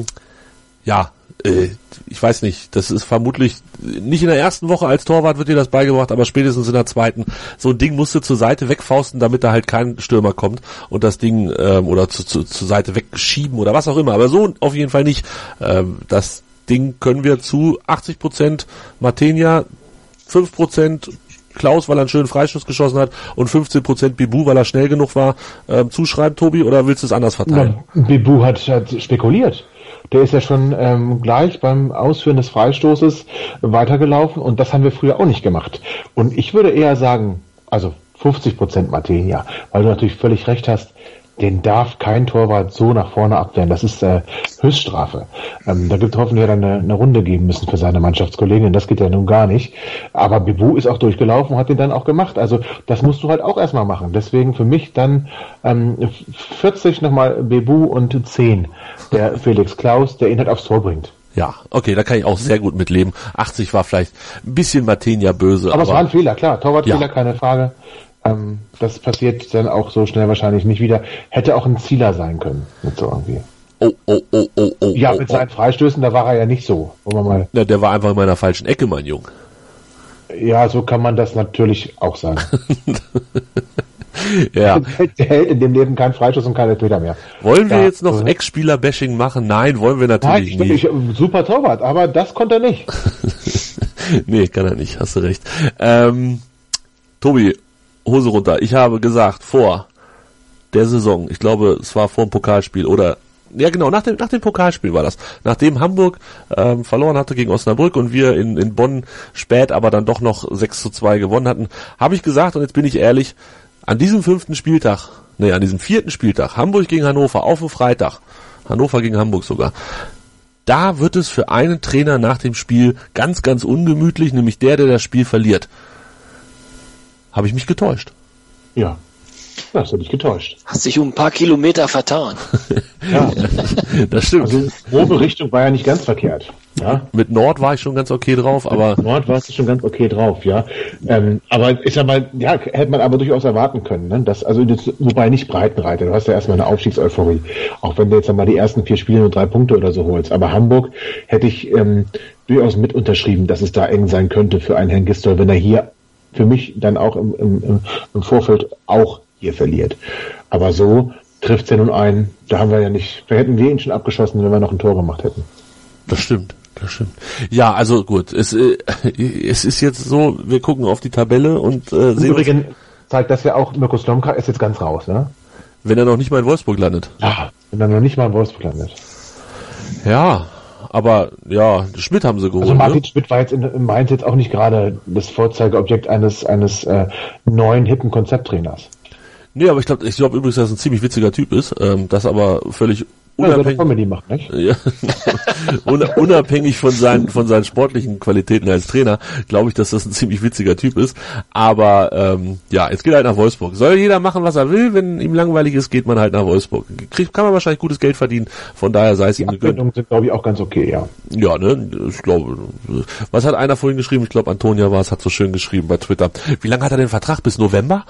ich weiß nicht, das ist vermutlich nicht in der ersten Woche als Torwart wird dir das beigebracht, aber spätestens in der zweiten. So ein Ding musst du zur Seite wegfausten, damit da halt kein Stürmer kommt und das Ding oder zur Seite wegschieben oder was auch immer. Aber so auf jeden Fall nicht. Das Ding können wir zu 80% Matenia, 5% Klaus, weil er einen schönen Freistoß geschossen hat, und 15% Bibu, weil er schnell genug war, zuschreiben, Tobi, oder willst du es anders verteilen? Na, Bibu hat spekuliert. Der ist ja schon gleich beim Ausführen des Freistoßes weitergelaufen, und das haben wir früher auch nicht gemacht. Und ich würde eher sagen, also 50% Matenia, weil du natürlich völlig recht hast, den darf kein Torwart so nach vorne abwehren. Das ist Höchststrafe. Da gibt es hoffentlich dann eine Runde geben müssen für seine Mannschaftskollegin. Das geht ja nun gar nicht. Aber Bibu ist auch durchgelaufen und hat den dann auch gemacht. Also das musst du halt auch erstmal machen. Deswegen für mich dann 40 nochmal Bibu und 10 der Felix Klaus, der ihn halt aufs Tor bringt. Ja, okay, da kann ich auch sehr gut mitleben. 80 war vielleicht ein bisschen Matenia böse. Aber es war ein Fehler, klar. Torwartfehler, ja. Keine Frage. Das passiert dann auch so schnell wahrscheinlich nicht wieder. Hätte auch ein Zieler sein können, mit so irgendwie. Oh. Ja, mit seinen Freistößen, da war er ja nicht so. Mal. Ja, der war einfach in meiner falschen Ecke, mein Junge. Ja, so kann man das natürlich auch sagen. Ja. Der hält in dem Leben keinen Freistoß und keine Elfmeter mehr. Wollen wir jetzt noch Ex-Spieler-Bashing machen? Nein, wollen wir natürlich nicht. Super Torwart, aber das konnte er nicht. Nee, kann er nicht, hast du recht. Tobi, Hose runter. Ich habe gesagt, vor der Saison, ich glaube, es war vor dem Pokalspiel oder, ja genau, nach dem Pokalspiel war das. Nachdem Hamburg verloren hatte gegen Osnabrück und wir in Bonn spät, aber dann doch noch 6:2 gewonnen hatten, habe ich gesagt, und jetzt bin ich ehrlich, an diesem 4. Spieltag, Hamburg gegen Hannover, auf dem Freitag, Hannover gegen Hamburg sogar, da wird es für einen Trainer nach dem Spiel ganz, ganz ungemütlich, nämlich der das Spiel verliert. Habe ich mich getäuscht? Ja, das habe ich getäuscht. Hast dich um ein paar Kilometer vertan. Ja, das stimmt. Also grobe Richtung war ja nicht ganz verkehrt. Ja? Mit Nord war ich schon ganz okay drauf, aber... Mit Nord warst du schon ganz okay drauf, ja. Aber ich sag mal, ja, hätte man aber durchaus erwarten können, ne? Wobei nicht Breitenreiter, du hast ja erstmal eine Aufstiegseuphorie. Auch wenn du jetzt einmal die ersten 4 Spiele nur 3 Punkte oder so holst. Aber Hamburg hätte ich durchaus mit unterschrieben, dass es da eng sein könnte für einen Herrn Gistol, wenn er hier für mich dann auch im Vorfeld auch hier verliert. Aber so trifft's ja nun ein, da hätten wir ihn schon abgeschossen, wenn wir noch ein Tor gemacht hätten. Das stimmt. Ja, also gut, es ist jetzt so, wir gucken auf die Tabelle und sehen... Übrigens zeigt das ja auch, Mirko Slomka ist jetzt ganz raus, ne? Wenn er noch nicht mal in Wolfsburg landet. Ja, wenn er noch nicht mal in Wolfsburg landet. Ja, aber ja, Schmidt haben sie geholt. Also Martin Schmidt war jetzt in Mainz jetzt auch nicht gerade das Vorzeigeobjekt eines neuen, hippen Konzepttrainers. Nee, aber ich glaube übrigens, dass er ein ziemlich witziger Typ ist, das aber völlig unabhängig, Comedy macht, nicht? Ja, unabhängig von seinen sportlichen Qualitäten als Trainer, glaube ich, dass das ein ziemlich witziger Typ ist. Aber jetzt geht er halt nach Wolfsburg. Soll jeder machen, was er will, wenn ihm langweilig ist, geht man halt nach Wolfsburg. Kann man wahrscheinlich gutes Geld verdienen, von daher sei es ihm gegönnt. Die Abwendungen sind, glaube ich, auch ganz okay, ja. Ja, ne, ich glaube, was hat einer vorhin geschrieben? Ich glaube, Antonia hat so schön geschrieben bei Twitter. Wie lange hat er den Vertrag? Bis November?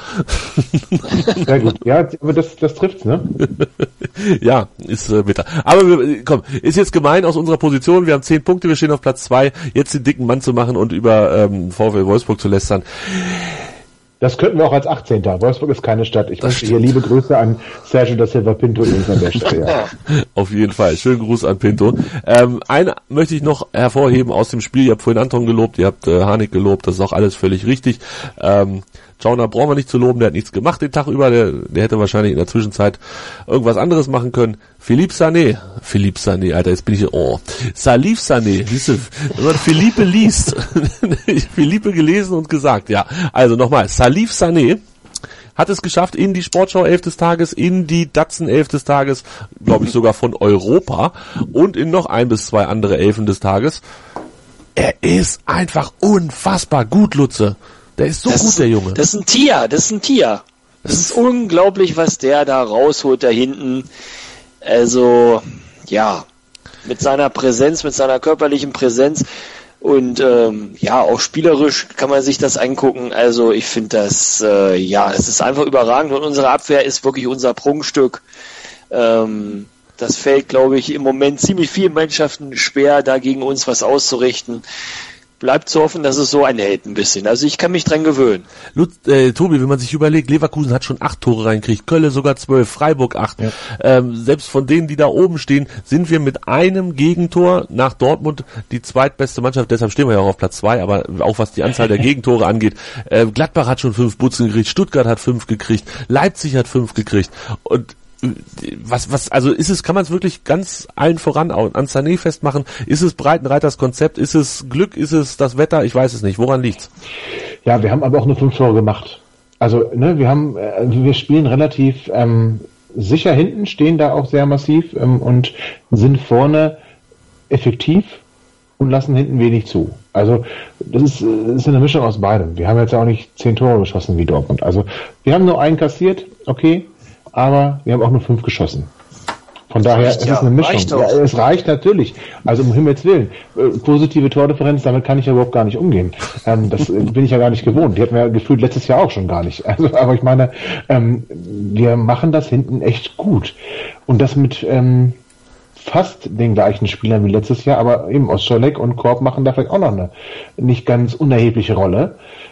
Sehr gut. Ja, aber das trifft's, ne? Ja, ist bitter. Aber komm, ist jetzt gemein aus unserer Position. Wir haben 10 Punkte, wir stehen auf Platz 2. Jetzt den dicken Mann zu machen und über VfL Wolfsburg zu lästern. Das könnten wir auch als 18. Wolfsburg ist keine Stadt. Ich möchte hier liebe Grüße an Sergio da Silva Pinto übrigens an der Stelle. Ja. Auf jeden Fall. Schönen Gruß an Pinto. Einen möchte ich noch hervorheben aus dem Spiel. Ihr habt vorhin Anton gelobt, ihr habt Harnik gelobt. Das ist auch alles völlig richtig. Schauner brauchen wir nicht zu loben, der hat nichts gemacht den Tag über, der hätte wahrscheinlich in der Zwischenzeit irgendwas anderes machen können. Philippe Sané, Alter, jetzt bin ich, Salif Sané, siehst du, wenn man Philippe liest, Philippe gelesen und gesagt, ja, also nochmal, Salif Sané hat es geschafft in die Sportschau 11 des Tages, in die Datsen 11 des Tages, glaube ich sogar von Europa und in noch 1 bis 2 andere 11 des Tages. Er ist einfach unfassbar gut, Lutze. Der ist so gut, der Junge. Das ist ein Tier. Das ist unglaublich, was der da rausholt da hinten. Also, ja, mit seiner Präsenz, mit seiner körperlichen Präsenz und auch spielerisch kann man sich das angucken. Also ich finde das, es ist einfach überragend und unsere Abwehr ist wirklich unser Prunkstück. Das fällt, glaube ich, im Moment ziemlich vielen Mannschaften schwer, da gegen uns was auszurichten. Bleibt zu hoffen, dass es so einhält ein bisschen. Also ich kann mich dran gewöhnen. Tobi, wenn man sich überlegt, Leverkusen hat schon 8 Tore reingekriegt, Köln sogar 12, Freiburg 8. Ja. Selbst von denen, die da oben stehen, sind wir mit einem Gegentor nach Dortmund die zweitbeste Mannschaft. Deshalb stehen wir ja auch auf Platz 2, aber auch was die Anzahl der Gegentore angeht. Gladbach hat schon 5 Butzen gekriegt, Stuttgart hat 5 gekriegt, Leipzig hat 5 gekriegt. Und also kann man es wirklich ganz allen voran an Sané festmachen? Ist es Breitenreiters Konzept? Ist es Glück? Ist es das Wetter? Ich weiß es nicht. Woran liegt's? Ja, wir haben aber auch nur 5 Tore gemacht. Also, wir spielen relativ sicher hinten, stehen da auch sehr massiv und sind vorne effektiv und lassen hinten wenig zu. Also, das ist eine Mischung aus beidem. Wir haben jetzt auch nicht 10 Tore geschossen wie Dortmund. Also, wir haben nur einen kassiert, okay, aber wir haben auch nur 5 geschossen. Von daher ist es eine Mischung. Es reicht natürlich. Also um Himmels Willen. Positive Tordifferenz, damit kann ich ja überhaupt gar nicht umgehen. Das bin ich ja gar nicht gewohnt. Die hatten wir gefühlt letztes Jahr auch schon gar nicht. Also, aber ich meine, wir machen das hinten echt gut. Und das mit fast den gleichen Spielern wie letztes Jahr, aber eben Ostscholek und Korb machen da vielleicht auch noch eine nicht ganz unerhebliche Rolle.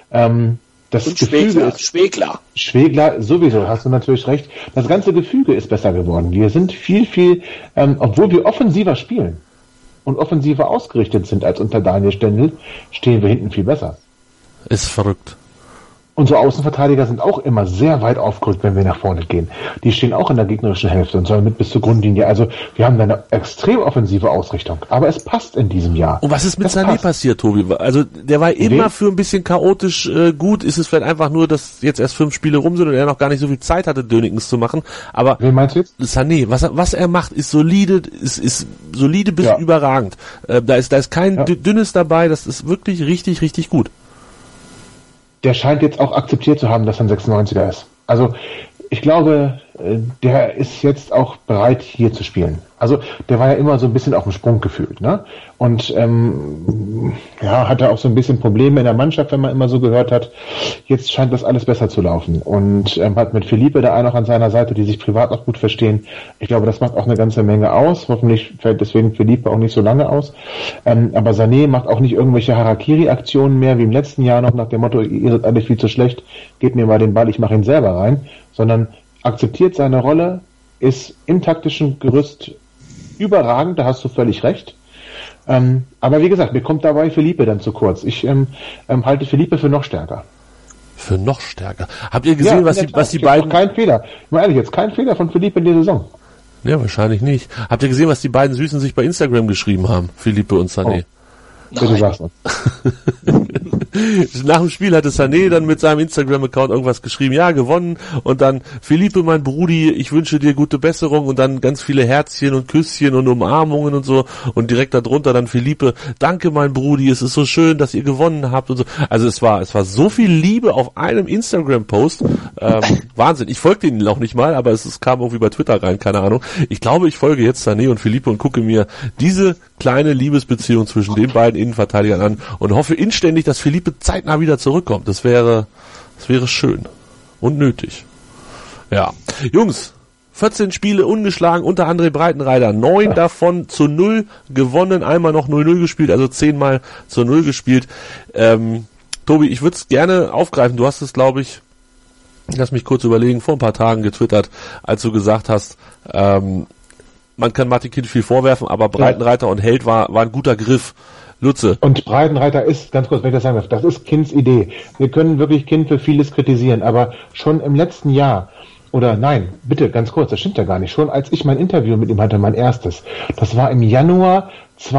Das und Gefüge Schwegler sowieso, hast du natürlich recht. Das ganze Gefüge ist besser geworden. Wir sind viel, obwohl wir offensiver spielen und offensiver ausgerichtet sind als unter Daniel Stendel, stehen wir hinten viel besser. Ist verrückt. Unsere Außenverteidiger sind auch immer sehr weit aufgerückt, wenn wir nach vorne gehen. Die stehen auch in der gegnerischen Hälfte und sollen mit bis zur Grundlinie. Also wir haben eine extrem offensive Ausrichtung. Aber es passt in diesem Jahr. Und was ist mit Sané passiert, Tobi? Also der war immer für ein bisschen chaotisch gut. Ist es vielleicht einfach nur, dass jetzt erst 5 Spiele rum sind und er noch gar nicht so viel Zeit hatte, Dönikens zu machen. Aber wen meinst du jetzt? Sané, was er macht, ist solide, ist solide bis überragend. Da ist kein Dünnes dabei. Das ist wirklich richtig, richtig gut. Der scheint jetzt auch akzeptiert zu haben, dass er ein 96er ist. Also ich glaube, der ist jetzt auch bereit, hier zu spielen. Also der war ja immer so ein bisschen auf dem Sprung gefühlt, ne? Und hatte auch so ein bisschen Probleme in der Mannschaft, wenn man immer so gehört hat. Jetzt scheint das alles besser zu laufen. Und hat mit Philippe da einen noch an seiner Seite, die sich privat auch gut verstehen. Ich glaube, das macht auch eine ganze Menge aus. Hoffentlich fällt deswegen Philippe auch nicht so lange aus. Aber Sané macht auch nicht irgendwelche Harakiri-Aktionen mehr, wie im letzten Jahr noch nach dem Motto, ihr seid alle viel zu schlecht, gebt mir mal den Ball, ich mache ihn selber rein. Sondern akzeptiert seine Rolle, ist im taktischen Gerüst überragend, da hast du völlig recht. Aber wie gesagt, mir kommt dabei Philippe dann zu kurz. Ich halte Philippe für noch stärker. Für noch stärker. Habt ihr gesehen, was die beiden... Kein Fehler. Ich meine ehrlich, jetzt kein Fehler von Philippe in der Saison. Ja, wahrscheinlich nicht. Habt ihr gesehen, was die beiden Süßen sich bei Instagram geschrieben haben? Philippe und Sané. Bitte sag's uns. Nach dem Spiel hatte Sané dann mit seinem Instagram-Account irgendwas geschrieben, ja, gewonnen, und dann Philippe, mein Brudi, ich wünsche dir gute Besserung, und dann ganz viele Herzchen und Küsschen und Umarmungen und so, und direkt darunter dann Philippe, danke mein Brudi, es ist so schön, dass ihr gewonnen habt und so. Also es war so viel Liebe auf einem Instagram-Post, Wahnsinn. Ich folge denen auch nicht mal, aber es kam irgendwie bei Twitter rein, keine Ahnung. Ich glaube, ich folge jetzt Sané und Philippe und gucke mir diese kleine Liebesbeziehung zwischen den beiden Innenverteidigern an und hoffe inständig, dass Philippe zeitnah wieder zurückkommt. Das wäre schön und nötig. Ja, Jungs, 14 Spiele ungeschlagen unter André Breitenreiter, 9 davon zu 0 gewonnen, einmal noch 0-0 gespielt, also 10 Mal zu 0 gespielt. Tobi, ich würde es gerne aufgreifen. Du hast es, glaube ich, lass mich kurz überlegen, vor ein paar Tagen getwittert, als du gesagt hast, man kann Martin Kind viel vorwerfen, aber Breitenreiter und Held war ein guter Griff. Lutze. Und Breitenreiter ist, ganz kurz, wenn ich das sagen darf, das ist Kinds Idee. Wir können wirklich Kind für vieles kritisieren, aber schon im letzten Jahr, oder nein, bitte, ganz kurz, das stimmt ja gar nicht, schon als ich mein Interview mit ihm hatte, mein erstes, das war im Januar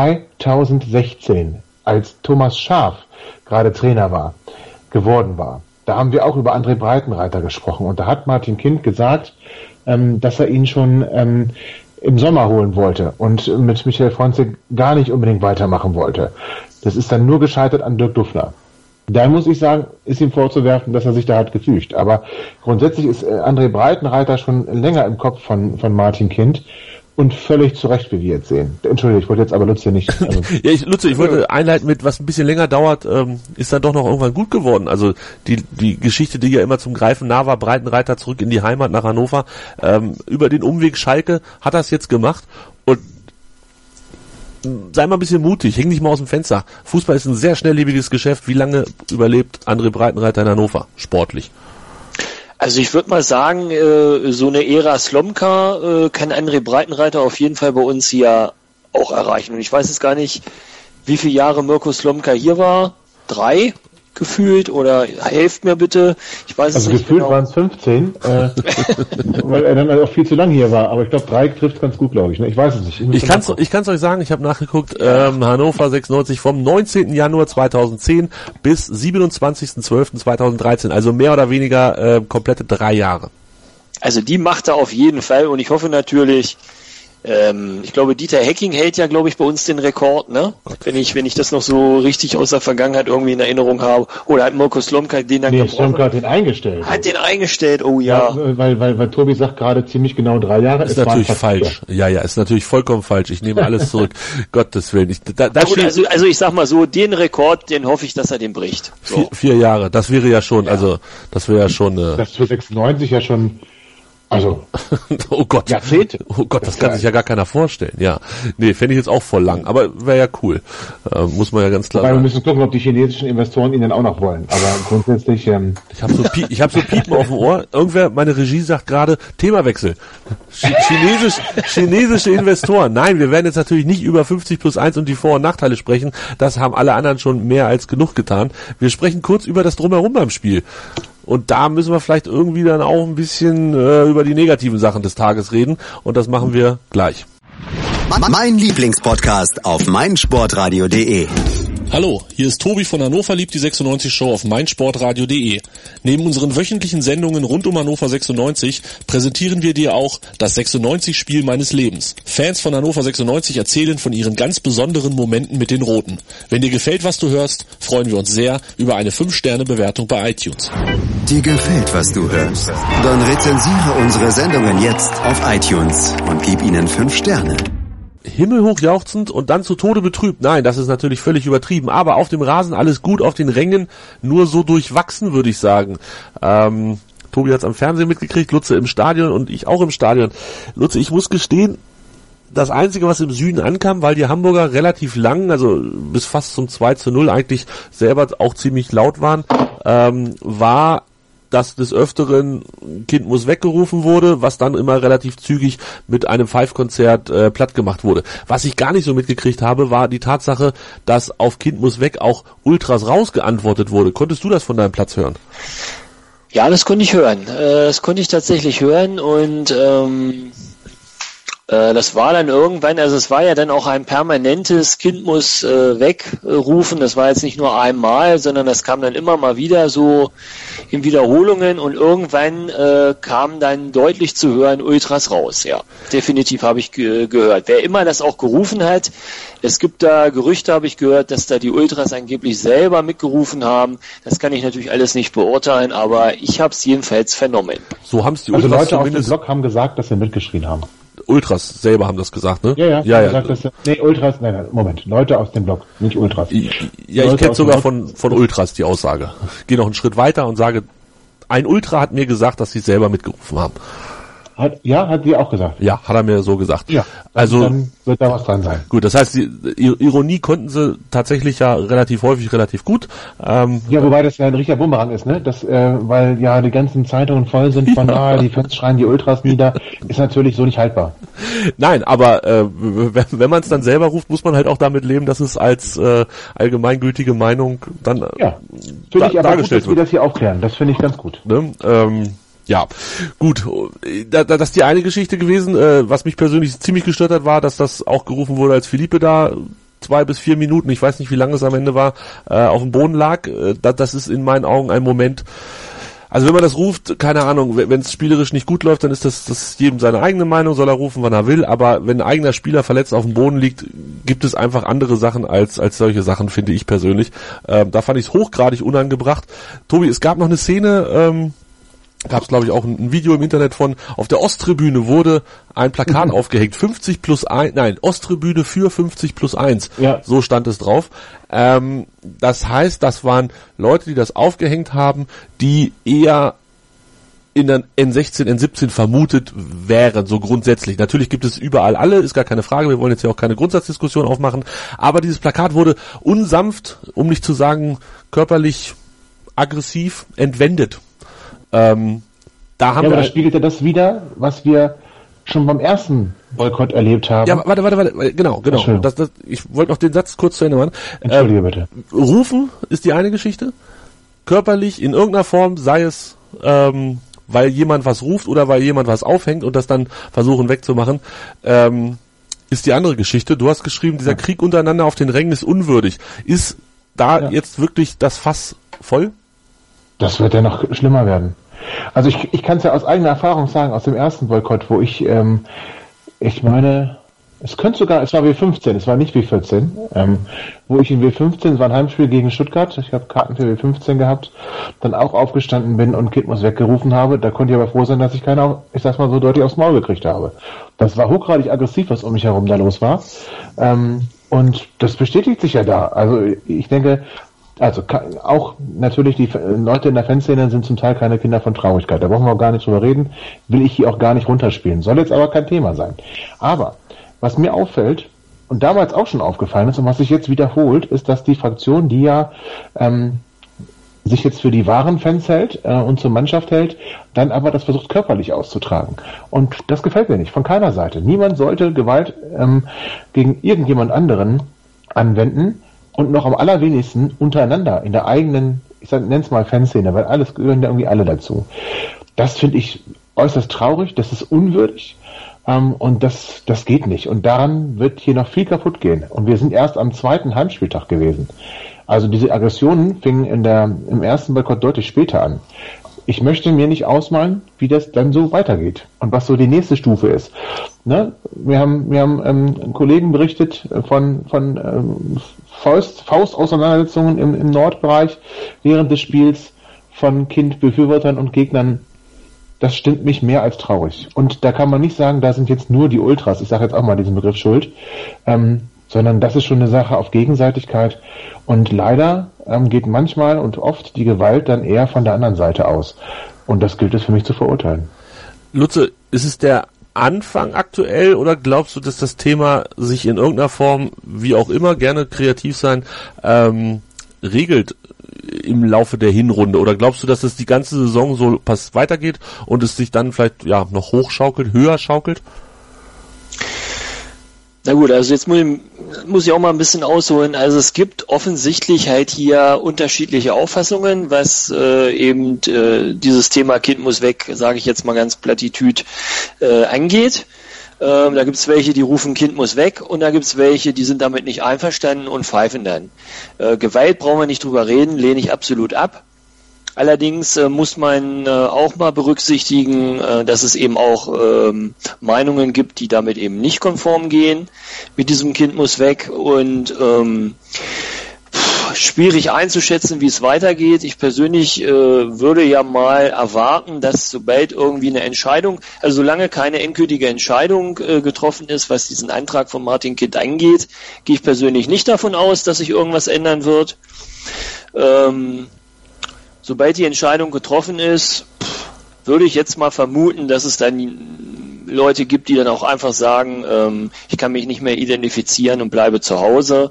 2016, als Thomas Schaaf gerade Trainer geworden war. Da haben wir auch über André Breitenreiter gesprochen und da hat Martin Kind gesagt, dass er ihn schon im Sommer holen wollte und mit Michael Fronzek gar nicht unbedingt weitermachen wollte. Das ist dann nur gescheitert an Dirk Dufner. Da muss ich sagen, ist ihm vorzuwerfen, dass er sich da hat gefügt. Aber grundsätzlich ist André Breitenreiter schon länger im Kopf von Martin Kind und völlig zu Recht, wie wir jetzt sehen. Entschuldigung, ich wollte jetzt aber Lutze nicht. Also Lutze, ich wollte einleiten mit, was ein bisschen länger dauert, ist dann doch noch irgendwann gut geworden. Also die Geschichte, die ja immer zum Greifen nah war, Breitenreiter zurück in die Heimat nach Hannover, über den Umweg Schalke hat er es jetzt gemacht und sei mal ein bisschen mutig, häng nicht mal aus dem Fenster. Fußball ist ein sehr schnelllebiges Geschäft. Wie lange überlebt André Breitenreiter in Hannover sportlich? Also ich würde mal sagen, so eine Ära Slomka kann André Breitenreiter auf jeden Fall bei uns hier auch erreichen. Und ich weiß jetzt gar nicht, wie viele Jahre Mirko Slomka hier war. 3 gefühlt oder helft mir bitte. Ich weiß es nicht gefühlt genau. Waren es 15, weil er dann auch viel zu lang hier war. Aber ich glaube 3 trifft ganz gut, glaube ich. Ich weiß es nicht. Ich kann es euch sagen, ich habe nachgeguckt, Hannover 96 vom 19. Januar 2010 bis 27.12.2013. Also mehr oder weniger komplette 3 Jahre. Also die macht er auf jeden Fall und ich hoffe natürlich, ich glaube, Dieter Hecking hält ja, glaube ich, bei uns den Rekord, ne? Wenn ich das noch so richtig aus der Vergangenheit irgendwie in Erinnerung habe. Oder hat Mirko Slomka den dann gebrochen? Slomka hat den eingestellt. Hat den eingestellt, oh ja. Weil Tobi sagt gerade ziemlich genau 3 Jahre. Ist natürlich falsch. Ja, ist natürlich vollkommen falsch. Ich nehme alles zurück. Gottes Willen. Also ich sag mal so, den Rekord, den hoffe ich, dass er den bricht. So. 4 Jahre, das wäre ja schon, also, das wäre ja schon, das ist für 96 ja schon, also, oh Gott. Jahrzehnte. Oh Gott, das kann sich ja gar keiner vorstellen. Ja. Nee, fände ich jetzt auch voll lang. Aber wäre ja cool. Muss man ja ganz klar sagen. Wir müssen gucken, ob die chinesischen Investoren ihn dann auch noch wollen. Aber grundsätzlich, Ich habe so Piepen auf dem Ohr. Irgendwer, meine Regie sagt gerade, Themawechsel. Chinesische Investoren. Nein, wir werden jetzt natürlich nicht über 50+1 und die Vor- und Nachteile sprechen. Das haben alle anderen schon mehr als genug getan. Wir sprechen kurz über das Drumherum beim Spiel. Und da müssen wir vielleicht irgendwie dann auch ein bisschen über die negativen Sachen des Tages reden. Und das machen wir gleich. Mein Lieblingspodcast auf meinsportradio.de. Hallo, hier ist Tobi von Hannover liebt die 96 Show auf meinsportradio.de. Neben unseren wöchentlichen Sendungen rund um Hannover 96 präsentieren wir dir auch das 96-Spiel meines Lebens. Fans von Hannover 96 erzählen von ihren ganz besonderen Momenten mit den Roten. Wenn dir gefällt, was du hörst, freuen wir uns sehr über eine 5-Sterne-Bewertung bei iTunes. Dir gefällt, was du hörst? Dann rezensiere unsere Sendungen jetzt auf iTunes und gib ihnen 5 Sterne. Himmelhoch jauchzend und dann zu Tode betrübt. Nein, das ist natürlich völlig übertrieben. Aber auf dem Rasen alles gut, auf den Rängen nur so durchwachsen, würde ich sagen. Tobi hat's am Fernsehen mitgekriegt, Lutze im Stadion und ich auch im Stadion. Lutze, ich muss gestehen, das Einzige, was im Süden ankam, weil die Hamburger relativ lang, also bis fast zum 2:0 eigentlich selber auch ziemlich laut waren, war, dass des Öfteren Kind muss weggerufen wurde, was dann immer relativ zügig mit einem Pfeifkonzert platt gemacht wurde. Was ich gar nicht so mitgekriegt habe, war die Tatsache, dass auf Kind muss weg auch Ultras rausgeantwortet wurde. Konntest du das von deinem Platz hören? Ja, das konnte ich hören. Das konnte ich tatsächlich hören und das war dann irgendwann, also es war ja dann auch ein permanentes Kind muss wegrufen. Das war jetzt nicht nur einmal, sondern das kam dann immer mal wieder so in Wiederholungen und irgendwann kam dann deutlich zu hören Ultras raus. Ja, definitiv habe ich gehört. Wer immer das auch gerufen hat, es gibt da Gerüchte, habe ich gehört, dass da die Ultras angeblich selber mitgerufen haben. Das kann ich natürlich alles nicht beurteilen, aber ich habe es jedenfalls vernommen. So haben es die Ultras Leute auf dem Blog haben gesagt, dass sie mitgeschrien haben. Ultras selber haben das gesagt, ne? Ja. Gesagt, Ultras, nein, Moment. Leute aus dem Blog, nicht Ultras. Ja, ich kenne sogar von Ultras die Aussage. Ich gehe noch einen Schritt weiter und sage, ein Ultra hat mir gesagt, dass sie selber mitgerufen haben. Hat sie auch gesagt. Ja, hat er mir so gesagt. Ja, also dann wird da was dran sein. Gut, das heißt, die Ironie konnten sie tatsächlich ja relativ häufig, relativ gut. Ja, wobei das ja ein richtiger Bumerang ist, ne? Das, weil ja die ganzen Zeitungen voll sind von, die Fans schreien die Ultras nieder, ist natürlich so nicht haltbar. Nein, aber wenn man es dann selber ruft, muss man halt auch damit leben, dass es als allgemeingültige Meinung dann dargestellt wird. Wir das hier aufklären, das finde ich ganz gut. Ne? Ja, gut. Das ist die eine Geschichte gewesen. Was mich persönlich ziemlich gestört hat, war, dass das auch gerufen wurde, als Felipe da 2 bis 4 Minuten, ich weiß nicht, wie lange es am Ende war, auf dem Boden lag. Das ist in meinen Augen ein Moment. Also wenn man das ruft, keine Ahnung, wenn es spielerisch nicht gut läuft, dann ist das jedem seine eigene Meinung, soll er rufen, wann er will. Aber wenn ein eigener Spieler verletzt auf dem Boden liegt, gibt es einfach andere Sachen als solche Sachen, finde ich persönlich. Da fand ich es hochgradig unangebracht. Tobi, es gab noch eine Szene, gab es glaube ich auch ein Video im Internet von, auf der Osttribüne wurde ein Plakat aufgehängt, 50+1, Osttribüne für 50+1, ja. So stand es drauf. Das heißt, das waren Leute, die das aufgehängt haben, die eher in der N16, N17 vermutet wären, so grundsätzlich. Natürlich gibt es überall alle, ist gar keine Frage, wir wollen jetzt ja auch keine Grundsatzdiskussion aufmachen, aber dieses Plakat wurde unsanft, um nicht zu sagen körperlich aggressiv, entwendet. Aber das spiegelte das wieder, was wir schon beim ersten Boykott erlebt haben. Ja, warte, genau. Ich wollte noch den Satz kurz zu Ende machen. Entschuldige bitte. Rufen ist die eine Geschichte. Körperlich in irgendeiner Form, sei es, weil jemand was ruft oder weil jemand was aufhängt und das dann versuchen wegzumachen, ist die andere Geschichte. Du hast geschrieben, dieser Krieg untereinander auf den Rängen ist unwürdig. Ist da jetzt wirklich das Fass voll? Das wird ja noch schlimmer werden. Also ich kann es ja aus eigener Erfahrung sagen, aus dem ersten Boykott, wo ich meine, es war W15, es war nicht W14, wo ich in W15, es war ein Heimspiel gegen Stuttgart, ich habe Karten für W15 gehabt, dann auch aufgestanden bin und Kind muss weggerufen habe, da konnte ich aber froh sein, dass ich keiner, ich sag's mal so deutlich aufs Maul gekriegt habe. Das war hochgradig aggressiv, was um mich herum da los war. Und das bestätigt sich ja da. Also ich denke, auch natürlich die Leute in der Fanszene sind zum Teil keine Kinder von Traurigkeit. Da brauchen wir auch gar nicht drüber reden. Will ich hier auch gar nicht runterspielen. Soll jetzt aber kein Thema sein. Aber was mir auffällt und damals auch schon aufgefallen ist und was sich jetzt wiederholt, ist, dass die Fraktion, die ja sich jetzt für die wahren Fans hält und zur Mannschaft hält, dann aber das versucht körperlich auszutragen. Und das gefällt mir nicht, von keiner Seite. Niemand sollte Gewalt gegen irgendjemand anderen anwenden, und noch am allerwenigsten untereinander, in der eigenen, ich nenn's mal Fanszene, weil alles gehören da irgendwie alle dazu. Das finde ich äußerst traurig, das ist unwürdig und das geht nicht. Und daran wird hier noch viel kaputt gehen. Und wir sind erst am 2. Heimspieltag gewesen. Also diese Aggressionen fingen im ersten Boykott deutlich später an. Ich möchte mir nicht ausmalen, wie das dann so weitergeht und was so die nächste Stufe ist. Ne? Wir haben Kollegen berichtet von Faustauseinandersetzungen im Nordbereich während des Spiels von Kind-Befürwortern und Gegnern. Das stimmt mich mehr als traurig. Und da kann man nicht sagen, da sind jetzt nur die Ultras, ich sage jetzt auch mal diesen Begriff schuld, sondern das ist schon eine Sache auf Gegenseitigkeit. Und leider geht manchmal und oft die Gewalt dann eher von der anderen Seite aus. Und das gilt es für mich zu verurteilen. Lutze, ist es der Anfang aktuell oder glaubst du, dass das Thema sich in irgendeiner Form, wie auch immer, gerne kreativ sein, regelt im Laufe der Hinrunde? Oder glaubst du, dass es die ganze Saison so weitergeht und es sich dann vielleicht noch hochschaukelt, höher schaukelt? Na gut, also jetzt muss ich auch mal ein bisschen ausholen. Also es gibt offensichtlich halt hier unterschiedliche Auffassungen, was eben dieses Thema Kind muss weg, sage ich jetzt mal ganz plattitüd, angeht. Da gibt es welche, die rufen Kind muss weg und da gibt es welche, die sind damit nicht einverstanden und pfeifen dann. Gewalt brauchen wir nicht drüber reden, lehne ich absolut ab. Allerdings muss man auch mal berücksichtigen, dass es eben auch Meinungen gibt, die damit eben nicht konform gehen. Mit diesem Kind muss weg und schwierig einzuschätzen, wie es weitergeht. Ich persönlich würde ja mal erwarten, dass sobald irgendwie eine Entscheidung, also solange keine endgültige Entscheidung getroffen ist, was diesen Antrag von Martin Kind angeht, gehe ich persönlich nicht davon aus, dass sich irgendwas ändern wird. Sobald die Entscheidung getroffen ist, würde ich jetzt mal vermuten, dass es dann Leute gibt, die dann auch einfach sagen, ich kann mich nicht mehr identifizieren und bleibe zu Hause.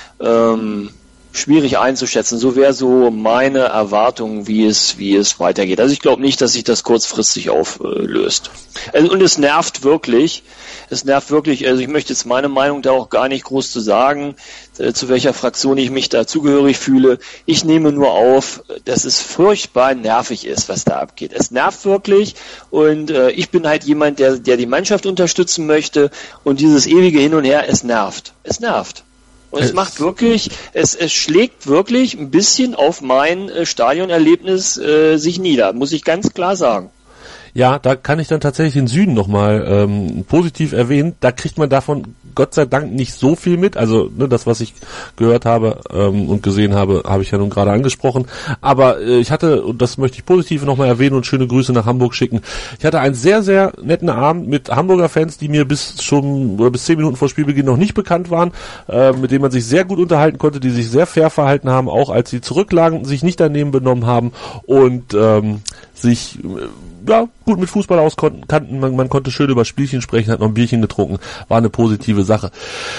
Schwierig einzuschätzen. So wäre so meine Erwartung, wie es weitergeht. Also ich glaube nicht, dass sich das kurzfristig auflöst. Und es nervt wirklich. Also ich möchte jetzt meine Meinung da auch gar nicht groß zu sagen, zu welcher Fraktion ich mich da zugehörig fühle. Ich nehme nur auf, dass es furchtbar nervig ist, was da abgeht. Es nervt wirklich und ich bin halt jemand, der die Mannschaft unterstützen möchte und dieses ewige Hin und Her, es nervt. Es nervt. Und es macht wirklich, es schlägt wirklich ein bisschen auf mein Stadionerlebnis sich nieder, muss ich ganz klar sagen. Ja, da kann ich dann tatsächlich den Süden nochmal positiv erwähnen. Da kriegt man davon Gott sei Dank nicht so viel mit. Also das, was ich gehört habe und gesehen habe, habe ich ja nun gerade angesprochen. Aber ich hatte, und das möchte ich positiv nochmal erwähnen und schöne Grüße nach Hamburg schicken, ich hatte einen sehr, sehr netten Abend mit Hamburger Fans, die mir bis 10 Minuten vor Spielbeginn noch nicht bekannt waren, mit denen man sich sehr gut unterhalten konnte, die sich sehr fair verhalten haben, auch als sie zurücklagen, sich nicht daneben benommen haben und sich gut mit Fußball auskannten. Man konnte schön über Spielchen sprechen, hat noch ein Bierchen getrunken, war eine positive Sache.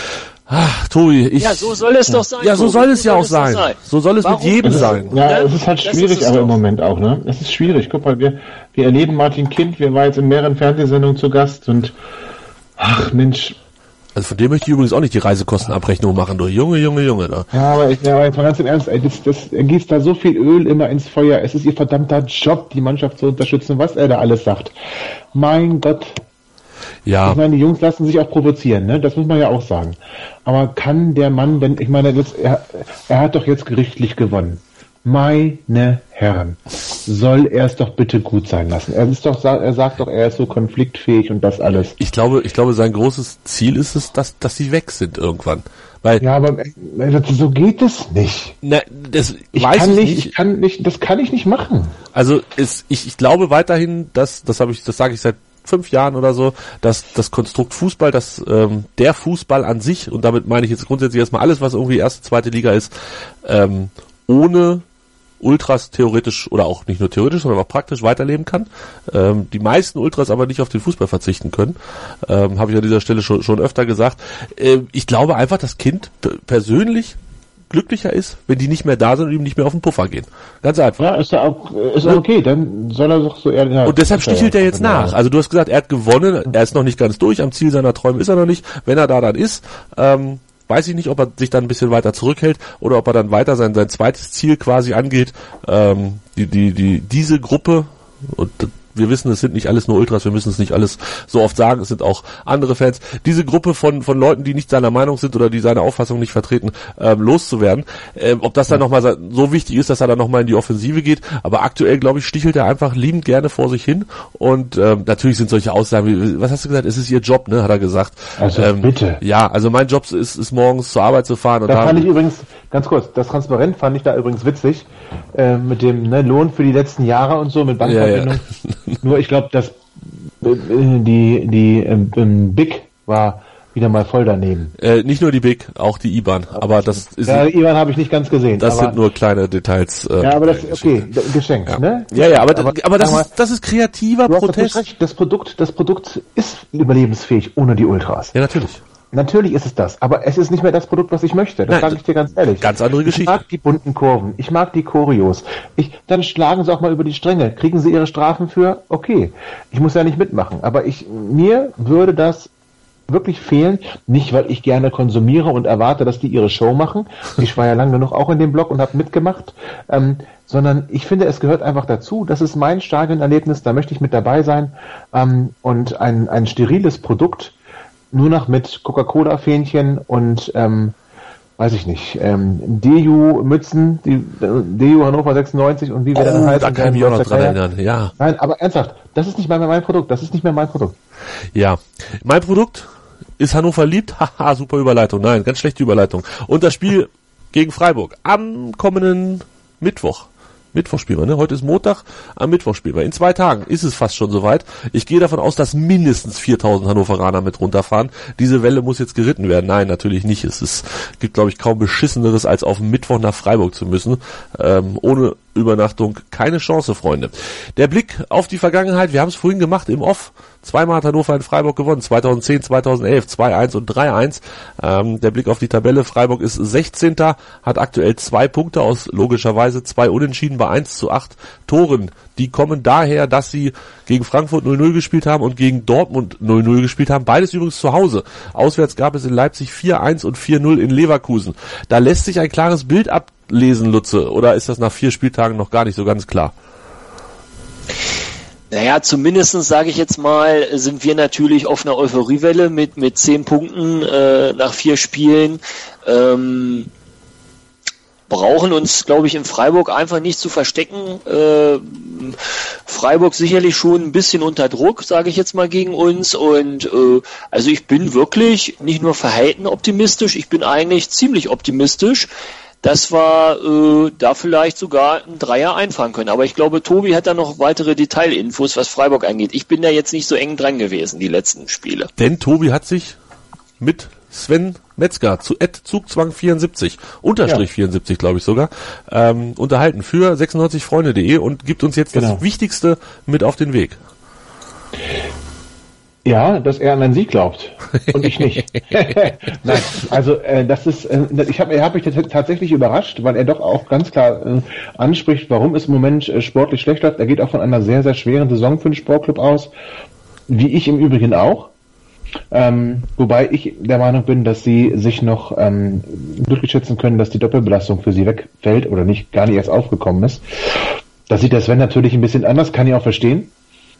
Tobi, so soll es doch sein. Ja, so soll es ja auch sein. So soll es mit jedem sein. Ja, es ist halt schwierig, aber im Moment auch, ne? Es ist schwierig. Guck mal, wir erleben Martin Kind, wir waren jetzt in mehreren Fernsehsendungen zu Gast und Mensch. Also von dem möchte ich übrigens auch nicht die Reisekostenabrechnung machen, du Junge. Da. Ja, aber jetzt mal ganz im Ernst, er gießt da so viel Öl immer ins Feuer. Es ist ihr verdammter Job, die Mannschaft zu unterstützen, was er da alles sagt. Mein Gott. Ja. Ich meine, die Jungs lassen sich auch provozieren, ne? Das muss man ja auch sagen. Aber kann der Mann denn, ich meine, er hat doch jetzt gerichtlich gewonnen. Meine Herren, soll er es doch bitte gut sein lassen. Er sagt doch, er ist so konfliktfähig und das alles. Ich glaube, sein großes Ziel ist es, dass sie weg sind irgendwann. Weil, ja, aber so geht es nicht. Das kann ich nicht machen. Also ich glaube weiterhin, das sage ich seit 5 Jahren oder so, dass das Konstrukt Fußball, dass der Fußball an sich, und damit meine ich jetzt grundsätzlich erstmal alles, was irgendwie erste, zweite Liga ist, ohne Ultras theoretisch oder auch nicht nur theoretisch, sondern auch praktisch weiterleben kann. Die meisten Ultras aber nicht auf den Fußball verzichten können. Habe ich an dieser Stelle schon öfter gesagt. Ich glaube einfach, das Kind persönlich glücklicher ist, wenn die nicht mehr da sind und ihm nicht mehr auf den Puffer gehen. Ganz einfach. Ja, ist ja auch okay, dann soll er doch so ehrlich. Und deshalb stichelt er jetzt nach. Also du hast gesagt, er hat gewonnen, er ist noch nicht ganz durch, am Ziel seiner Träume ist er noch nicht. Wenn er da dann ist, weiß ich nicht, ob er sich dann ein bisschen weiter zurückhält oder ob er dann weiter sein zweites Ziel quasi angeht. Diese Gruppe, und wir wissen, es sind nicht alles nur Ultras, wir müssen es nicht alles so oft sagen, es sind auch andere Fans. Diese Gruppe von Leuten, die nicht seiner Meinung sind oder die seine Auffassung nicht vertreten, loszuwerden. Ob das dann nochmal so wichtig ist, dass er dann nochmal in die Offensive geht, aber aktuell, glaube ich, stichelt er einfach liebend gerne vor sich hin und natürlich sind solche Aussagen wie, was hast du gesagt, es ist ihr Job, ne, hat er gesagt. Also bitte. Ja, also mein Job ist morgens zur Arbeit zu fahren. Und da fand ich übrigens, ganz kurz, das Transparent fand ich da übrigens witzig, mit dem Lohn für die letzten Jahre und so, mit Bankverbindung. Ja. Nur ich glaube, dass die BIC war wieder mal voll daneben. Nicht nur die BIC, auch die IBAN. Aber das ist. Ja, die IBAN habe ich nicht ganz gesehen. Das sind nur kleine Details. Ja, aber das okay, geschenkt, ja. Ne? Ja, aber das ist kreativer Protest. Recht, das Produkt ist überlebensfähig ohne die Ultras. Ja, natürlich. Natürlich ist es das, aber es ist nicht mehr das Produkt, was ich möchte. Das sage ich dir ganz ehrlich. Ganz andere Geschichte. Ich mag die bunten Kurven, ich mag die Choreos. Dann schlagen sie auch mal über die Stränge. Kriegen sie ihre Strafen für? Okay. Ich muss ja nicht mitmachen, aber mir würde das wirklich fehlen. Nicht, weil ich gerne konsumiere und erwarte, dass die ihre Show machen. Ich war ja lange genug auch in dem Blog und habe mitgemacht. Sondern ich finde, es gehört einfach dazu. Das ist mein Stadionerlebnis, da möchte ich mit dabei sein. Und ein steriles Produkt, nur noch mit Coca-Cola-Fähnchen und, weiß ich nicht, DU-Mützen, DU Hannover 96 und wie wir dann heißen. Da kann ich mich auch noch dran erinnern, ja. Nein, aber ernsthaft, das ist nicht mehr mein Produkt, das ist nicht mehr mein Produkt. Ja, mein Produkt ist Hannover liebt, haha, super Überleitung, nein, ganz schlechte Überleitung. Und das Spiel gegen Freiburg am kommenden Mittwoch spielen wir, ne? Heute ist Montag, am Mittwoch spielen wir. In 2 Tagen ist es fast schon soweit. Ich gehe davon aus, dass mindestens 4.000 Hannoveraner mit runterfahren. Diese Welle muss jetzt geritten werden. Nein, natürlich nicht. Es gibt, glaube ich, kaum Beschisseneres, als auf Mittwoch nach Freiburg zu müssen. Ohne Übernachtung keine Chance, Freunde. Der Blick auf die Vergangenheit, wir haben es vorhin gemacht im Off. Zweimal hat Hannover in Freiburg gewonnen, 2010, 2011, 2-1 und 3-1. Der Blick auf die Tabelle, Freiburg ist 16. Hat aktuell 2 Punkte aus logischerweise 2 Unentschieden bei 1:8 Toren. Die kommen daher, dass sie gegen Frankfurt 0-0 gespielt haben und gegen Dortmund 0-0 gespielt haben. Beides übrigens zu Hause. Auswärts gab es in Leipzig 4-1 und 4-0 in Leverkusen. Da lässt sich ein klares Bild ablesen, Lutze, oder ist das nach 4 Spieltagen noch gar nicht so ganz klar? Naja, zumindestens sage ich jetzt mal, sind wir natürlich auf einer Euphoriewelle mit 10 Punkten nach 4 Spielen. Brauchen uns, glaube ich, in Freiburg einfach nicht zu verstecken. Freiburg sicherlich schon ein bisschen unter Druck, sage ich jetzt mal, gegen uns. Und also ich bin wirklich nicht nur verhalten optimistisch, ich bin eigentlich ziemlich optimistisch, dass wir da vielleicht sogar einen Dreier einfahren können. Aber ich glaube, Tobi hat da noch weitere Detailinfos, was Freiburg angeht. Ich bin da jetzt nicht so eng dran gewesen, die letzten Spiele. Denn Tobi hat sich mit Sven Metzger zu @Zugzwang74 _74, glaube ich sogar, unterhalten für 96freunde.de und gibt uns jetzt das Wichtigste mit auf den Weg. Ja, dass er an einen Sieg glaubt und ich nicht. Nein, also das ist, ich hab mich tatsächlich überrascht, weil er doch auch ganz klar anspricht, warum es im Moment sportlich schlecht läuft. Er geht auch von einer sehr, sehr schweren Saison für den Sportclub aus, wie ich im Übrigen auch. Wobei ich der Meinung bin, dass sie sich noch glücklich schätzen können, dass die Doppelbelastung für sie wegfällt oder gar nicht erst aufgekommen ist. Das sieht der Sven natürlich ein bisschen anders, kann ich auch verstehen.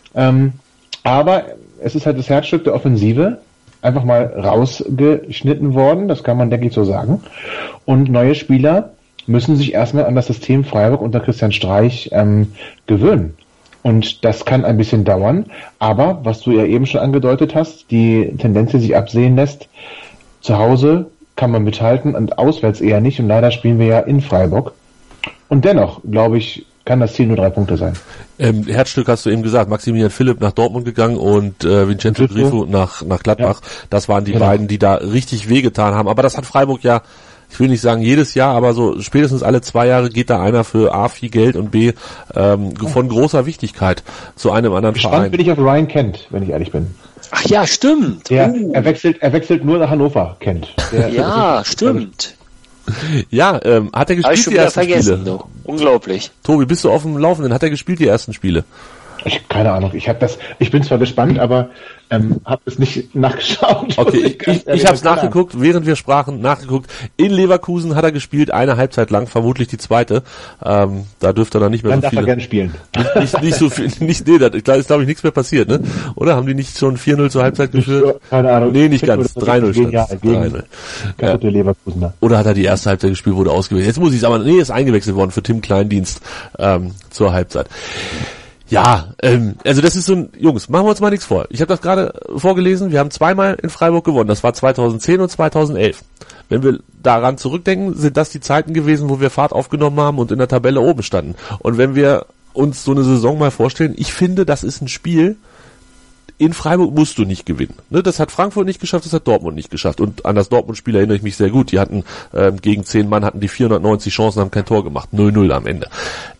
Aber es ist halt das Herzstück der Offensive einfach mal rausgeschnitten worden, das kann man, denke ich, so sagen. Und neue Spieler müssen sich erstmal an das System Freiburg unter Christian Streich gewöhnen. Und das kann ein bisschen dauern, aber was du ja eben schon angedeutet hast, die Tendenz, die sich absehen lässt, zu Hause kann man mithalten und auswärts eher nicht und leider spielen wir ja in Freiburg. Und dennoch, glaube ich, kann das Ziel nur 3 Punkte sein. Herzstück hast du eben gesagt, Maximilian Philipp nach Dortmund gegangen und Vincenzo Grifo nach Gladbach. Ja. Das waren die beiden, die da richtig wehgetan haben. Aber das hat Freiburg ja, ich will nicht sagen jedes Jahr, aber so spätestens alle 2 Jahre geht da einer für A, viel Geld und B, von großer Wichtigkeit zu einem anderen Verein. Spannend bin ich auf Ryan Kent, wenn ich ehrlich bin. Ach ja, stimmt. Er wechselt nur nach Hannover, Kent. Ja, stimmt. Ja, hat er gespielt die ersten Spiele? Du. Unglaublich. Tobi, bist du auf dem Laufenden? Hat er gespielt die ersten Spiele? Keine Ahnung. Ich bin zwar gespannt, aber habe es nicht nachgeschaut. Okay, ich habe es nachgeguckt, während wir sprachen, In Leverkusen hat er gespielt, eine Halbzeit lang, vermutlich die zweite. Da dürfte er dann nicht mehr dann so viel. Dann darf er gerne spielen. Nicht so viel, da ist glaube ich nichts mehr passiert, ne? Oder haben die nicht schon 4-0 zur Halbzeit geführt? Keine Ahnung. Nee, nicht ganz. 3-0 stand. Leverkusener. Oder hat er die erste Halbzeit gespielt, wurde ausgewählt. Jetzt muss ich sagen, ist eingewechselt worden für Tim Kleindienst zur Halbzeit. Ja, also das ist so ein, Jungs, machen wir uns mal nichts vor. Ich habe das gerade vorgelesen, wir haben 2-mal in Freiburg gewonnen, das war 2010 und 2011. Wenn wir daran zurückdenken, sind das die Zeiten gewesen, wo wir Fahrt aufgenommen haben und in der Tabelle oben standen. Und wenn wir uns so eine Saison mal vorstellen, ich finde, das ist ein Spiel, in Freiburg musst du nicht gewinnen. Ne, das hat Frankfurt nicht geschafft, das hat Dortmund nicht geschafft. Und an das Dortmund-Spiel erinnere ich mich sehr gut. Die hatten gegen 10 Mann hatten die 490 Chancen, haben kein Tor gemacht. 0-0 am Ende.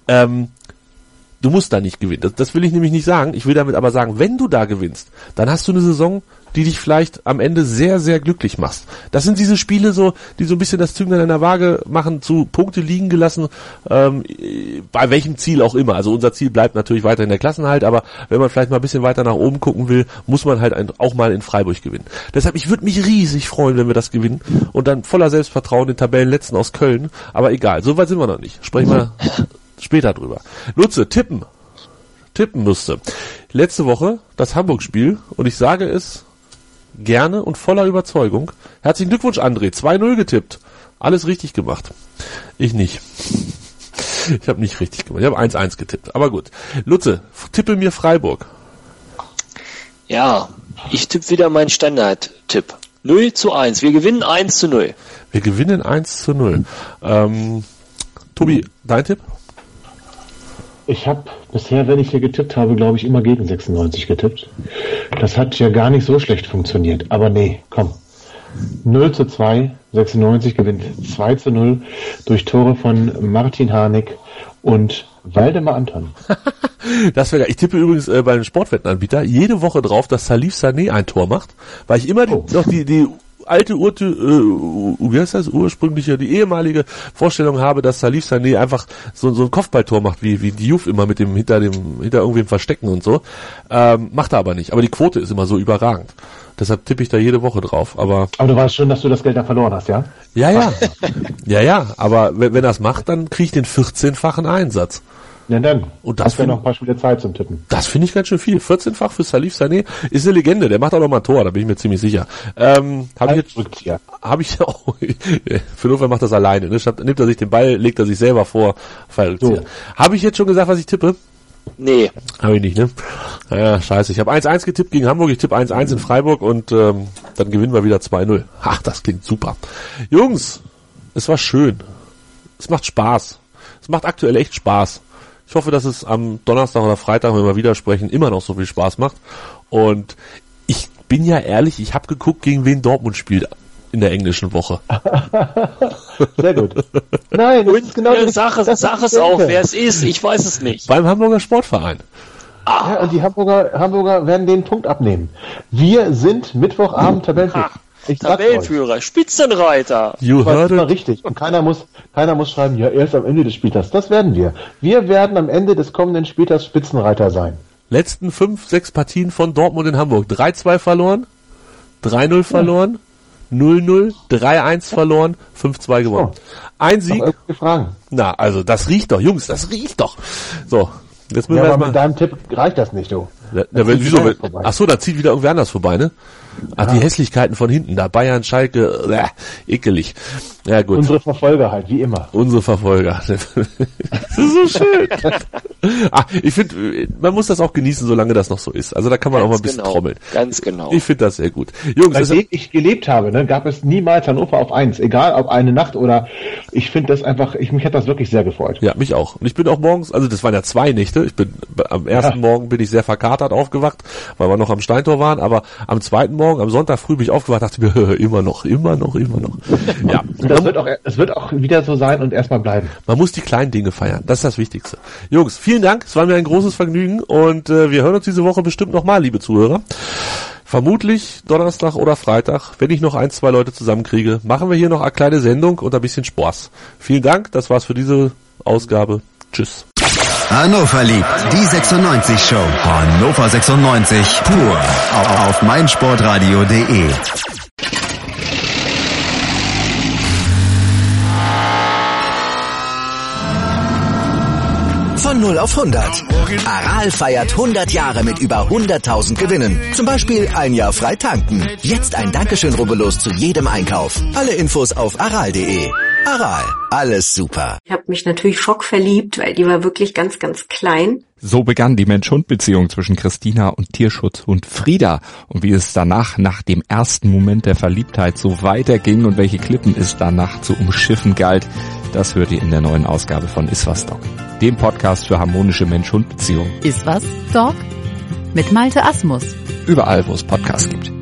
Du musst da nicht gewinnen. Das will ich nämlich nicht sagen. Ich will damit aber sagen, wenn du da gewinnst, dann hast du eine Saison, die dich vielleicht am Ende sehr, sehr glücklich machst. Das sind diese Spiele so, die so ein bisschen das Zünglein an der Waage machen, zu Punkte liegen gelassen, bei welchem Ziel auch immer. Also unser Ziel bleibt natürlich weiterhin der Klassenerhalt, aber wenn man vielleicht mal ein bisschen weiter nach oben gucken will, muss man halt auch mal in Freiburg gewinnen. Deshalb, ich würde mich riesig freuen, wenn wir das gewinnen und dann voller Selbstvertrauen den Tabellenletzten aus Köln. Aber egal, so weit sind wir noch nicht. Sprechen wir später drüber. Lutze, tippen musste. Letzte Woche das Hamburg-Spiel und ich sage es gerne und voller Überzeugung. Herzlichen Glückwunsch, André. 2-0 getippt. Alles richtig gemacht. Ich nicht. Ich habe nicht richtig gemacht. Ich habe 1-1 getippt. Aber gut. Lutze, tippe mir Freiburg. Ja, ich tippe wieder meinen Standard-Tipp. 0-1. Wir gewinnen 1-0. Wir gewinnen 1-0. Tobi, dein Tipp? Ich habe bisher, wenn ich hier getippt habe, glaube ich, immer gegen 96 getippt. Das hat ja gar nicht so schlecht funktioniert. Aber nee, komm. 0-2, 96 gewinnt 2-0 durch Tore von Martin Harnik und Waldemar Anton. Das wäre geil. Ich tippe übrigens bei einem Sportwettenanbieter jede Woche drauf, dass Salif Sané ein Tor macht, weil ich immer noch die alte ursprüngliche, die ehemalige Vorstellung habe, dass Salif Sané einfach so ein Kopfballtor macht, wie Diouf immer mit dem hinter irgendwem verstecken und so. Macht er aber nicht. Aber die Quote ist immer so überragend. Deshalb tippe ich da jede Woche drauf. Aber du weißt schon, dass du das Geld da verloren hast, ja? Ja. Ja. Aber wenn er das macht, dann kriege ich den 14-fachen Einsatz. Ja, dann. Und das wäre noch ein paar Spiele Zeit zum Tippen. Das finde ich ganz schön viel. 14-fach für Salif Sané ist eine Legende. Der macht auch noch mal ein Tor, da bin ich mir ziemlich sicher. Habe ich auch. Für Notfall macht das alleine. Ne? Nimmt er sich den Ball, legt er sich selber vor. So. Habe ich jetzt schon gesagt, was ich tippe? Nee. Habe ich nicht, ne? Ja, scheiße. Ich habe 1-1 getippt gegen Hamburg. Ich tippe 1-1 in Freiburg und dann gewinnen wir wieder 2-0. Ach, das klingt super. Jungs, es war schön. Es macht Spaß. Es macht aktuell echt Spaß. Ich hoffe, dass es am Donnerstag oder Freitag, wenn wir wieder sprechen, immer noch so viel Spaß macht. Und ich bin ja ehrlich, ich habe geguckt, gegen wen Dortmund spielt in der englischen Woche. Sehr gut. Nein, das ist genau Sag es auch, wer es ist. Ich weiß es nicht. Beim Hamburger Sportverein. Ja, und die Hamburger werden den Punkt abnehmen. Wir sind Mittwochabend Tabellenführer. Tabellenführer, Spitzenreiter. You heard it. Richtig. Und keiner muss schreiben, ja, erst am Ende des Spieltags. Das werden wir. Wir werden am Ende des kommenden Spieltags Spitzenreiter sein. Letzten 5-6 Partien von Dortmund in Hamburg. 3-2 verloren, 3-0 verloren, 0-0, 3-1 verloren, 5-2 gewonnen. Ein Sieg. Fragen. Na, also das riecht doch, Jungs, das riecht doch. So, jetzt müssen wir aber mit deinem Tipp reicht das nicht, du. Wieso? Ach so, da zieht wieder irgendwer anders vorbei, ne? Ach, die Hässlichkeiten von hinten, da Bayern, Schalke, ekelig. Ja, gut. Unsere Verfolger halt, wie immer. Unsere Verfolger. Das ist so schön. Ich finde, man muss das auch genießen, solange das noch so ist. Also da kann man auch mal ein bisschen trommeln. Ganz genau. Ich finde das sehr gut. Jungs, seitdem ich gelebt habe, ne, gab es niemals Hannover auf 1, egal ob eine Nacht oder, ich finde das einfach, mich hat das wirklich sehr gefreut. Ja, mich auch. Und ich bin auch morgens, also das waren ja 2 Nächte, am ersten Morgen bin ich sehr verkatert aufgewacht, weil wir noch am Steintor waren, aber am zweiten Morgen, am Sonntag früh bin ich aufgewacht, dachte mir, immer noch. Ja. Es wird auch wieder so sein und erstmal bleiben. Man muss die kleinen Dinge feiern. Das ist das Wichtigste. Jungs, vielen Dank. Es war mir ein großes Vergnügen und wir hören uns diese Woche bestimmt nochmal, liebe Zuhörer. Vermutlich Donnerstag oder Freitag, wenn ich noch 1-2 Leute zusammenkriege, machen wir hier noch eine kleine Sendung und ein bisschen Spaß. Vielen Dank. Das war's für diese Ausgabe. Tschüss. Hannover liebt die 96 Show. Hannover 96 pur auf meinsportradio.de. Von 0 auf 100. Aral feiert 100 Jahre mit über 100.000 Gewinnen. Zum Beispiel ein Jahr frei tanken. Jetzt ein Dankeschön, rubbellos zu jedem Einkauf. Alle Infos auf aral.de. Aral, alles super. Ich habe mich natürlich schockverliebt, weil die war wirklich ganz, ganz klein. So begann die Mensch-Hund-Beziehung zwischen Christina und Tierschutzhund Frieda. Und wie es danach, nach dem ersten Moment der Verliebtheit, so weiterging und welche Klippen es danach zu umschiffen galt, das hört ihr in der neuen Ausgabe von Iswas Dog, dem Podcast für harmonische Mensch-Hund-Beziehungen. Iswas Dog mit Malte Asmus. Überall, wo es Podcasts gibt.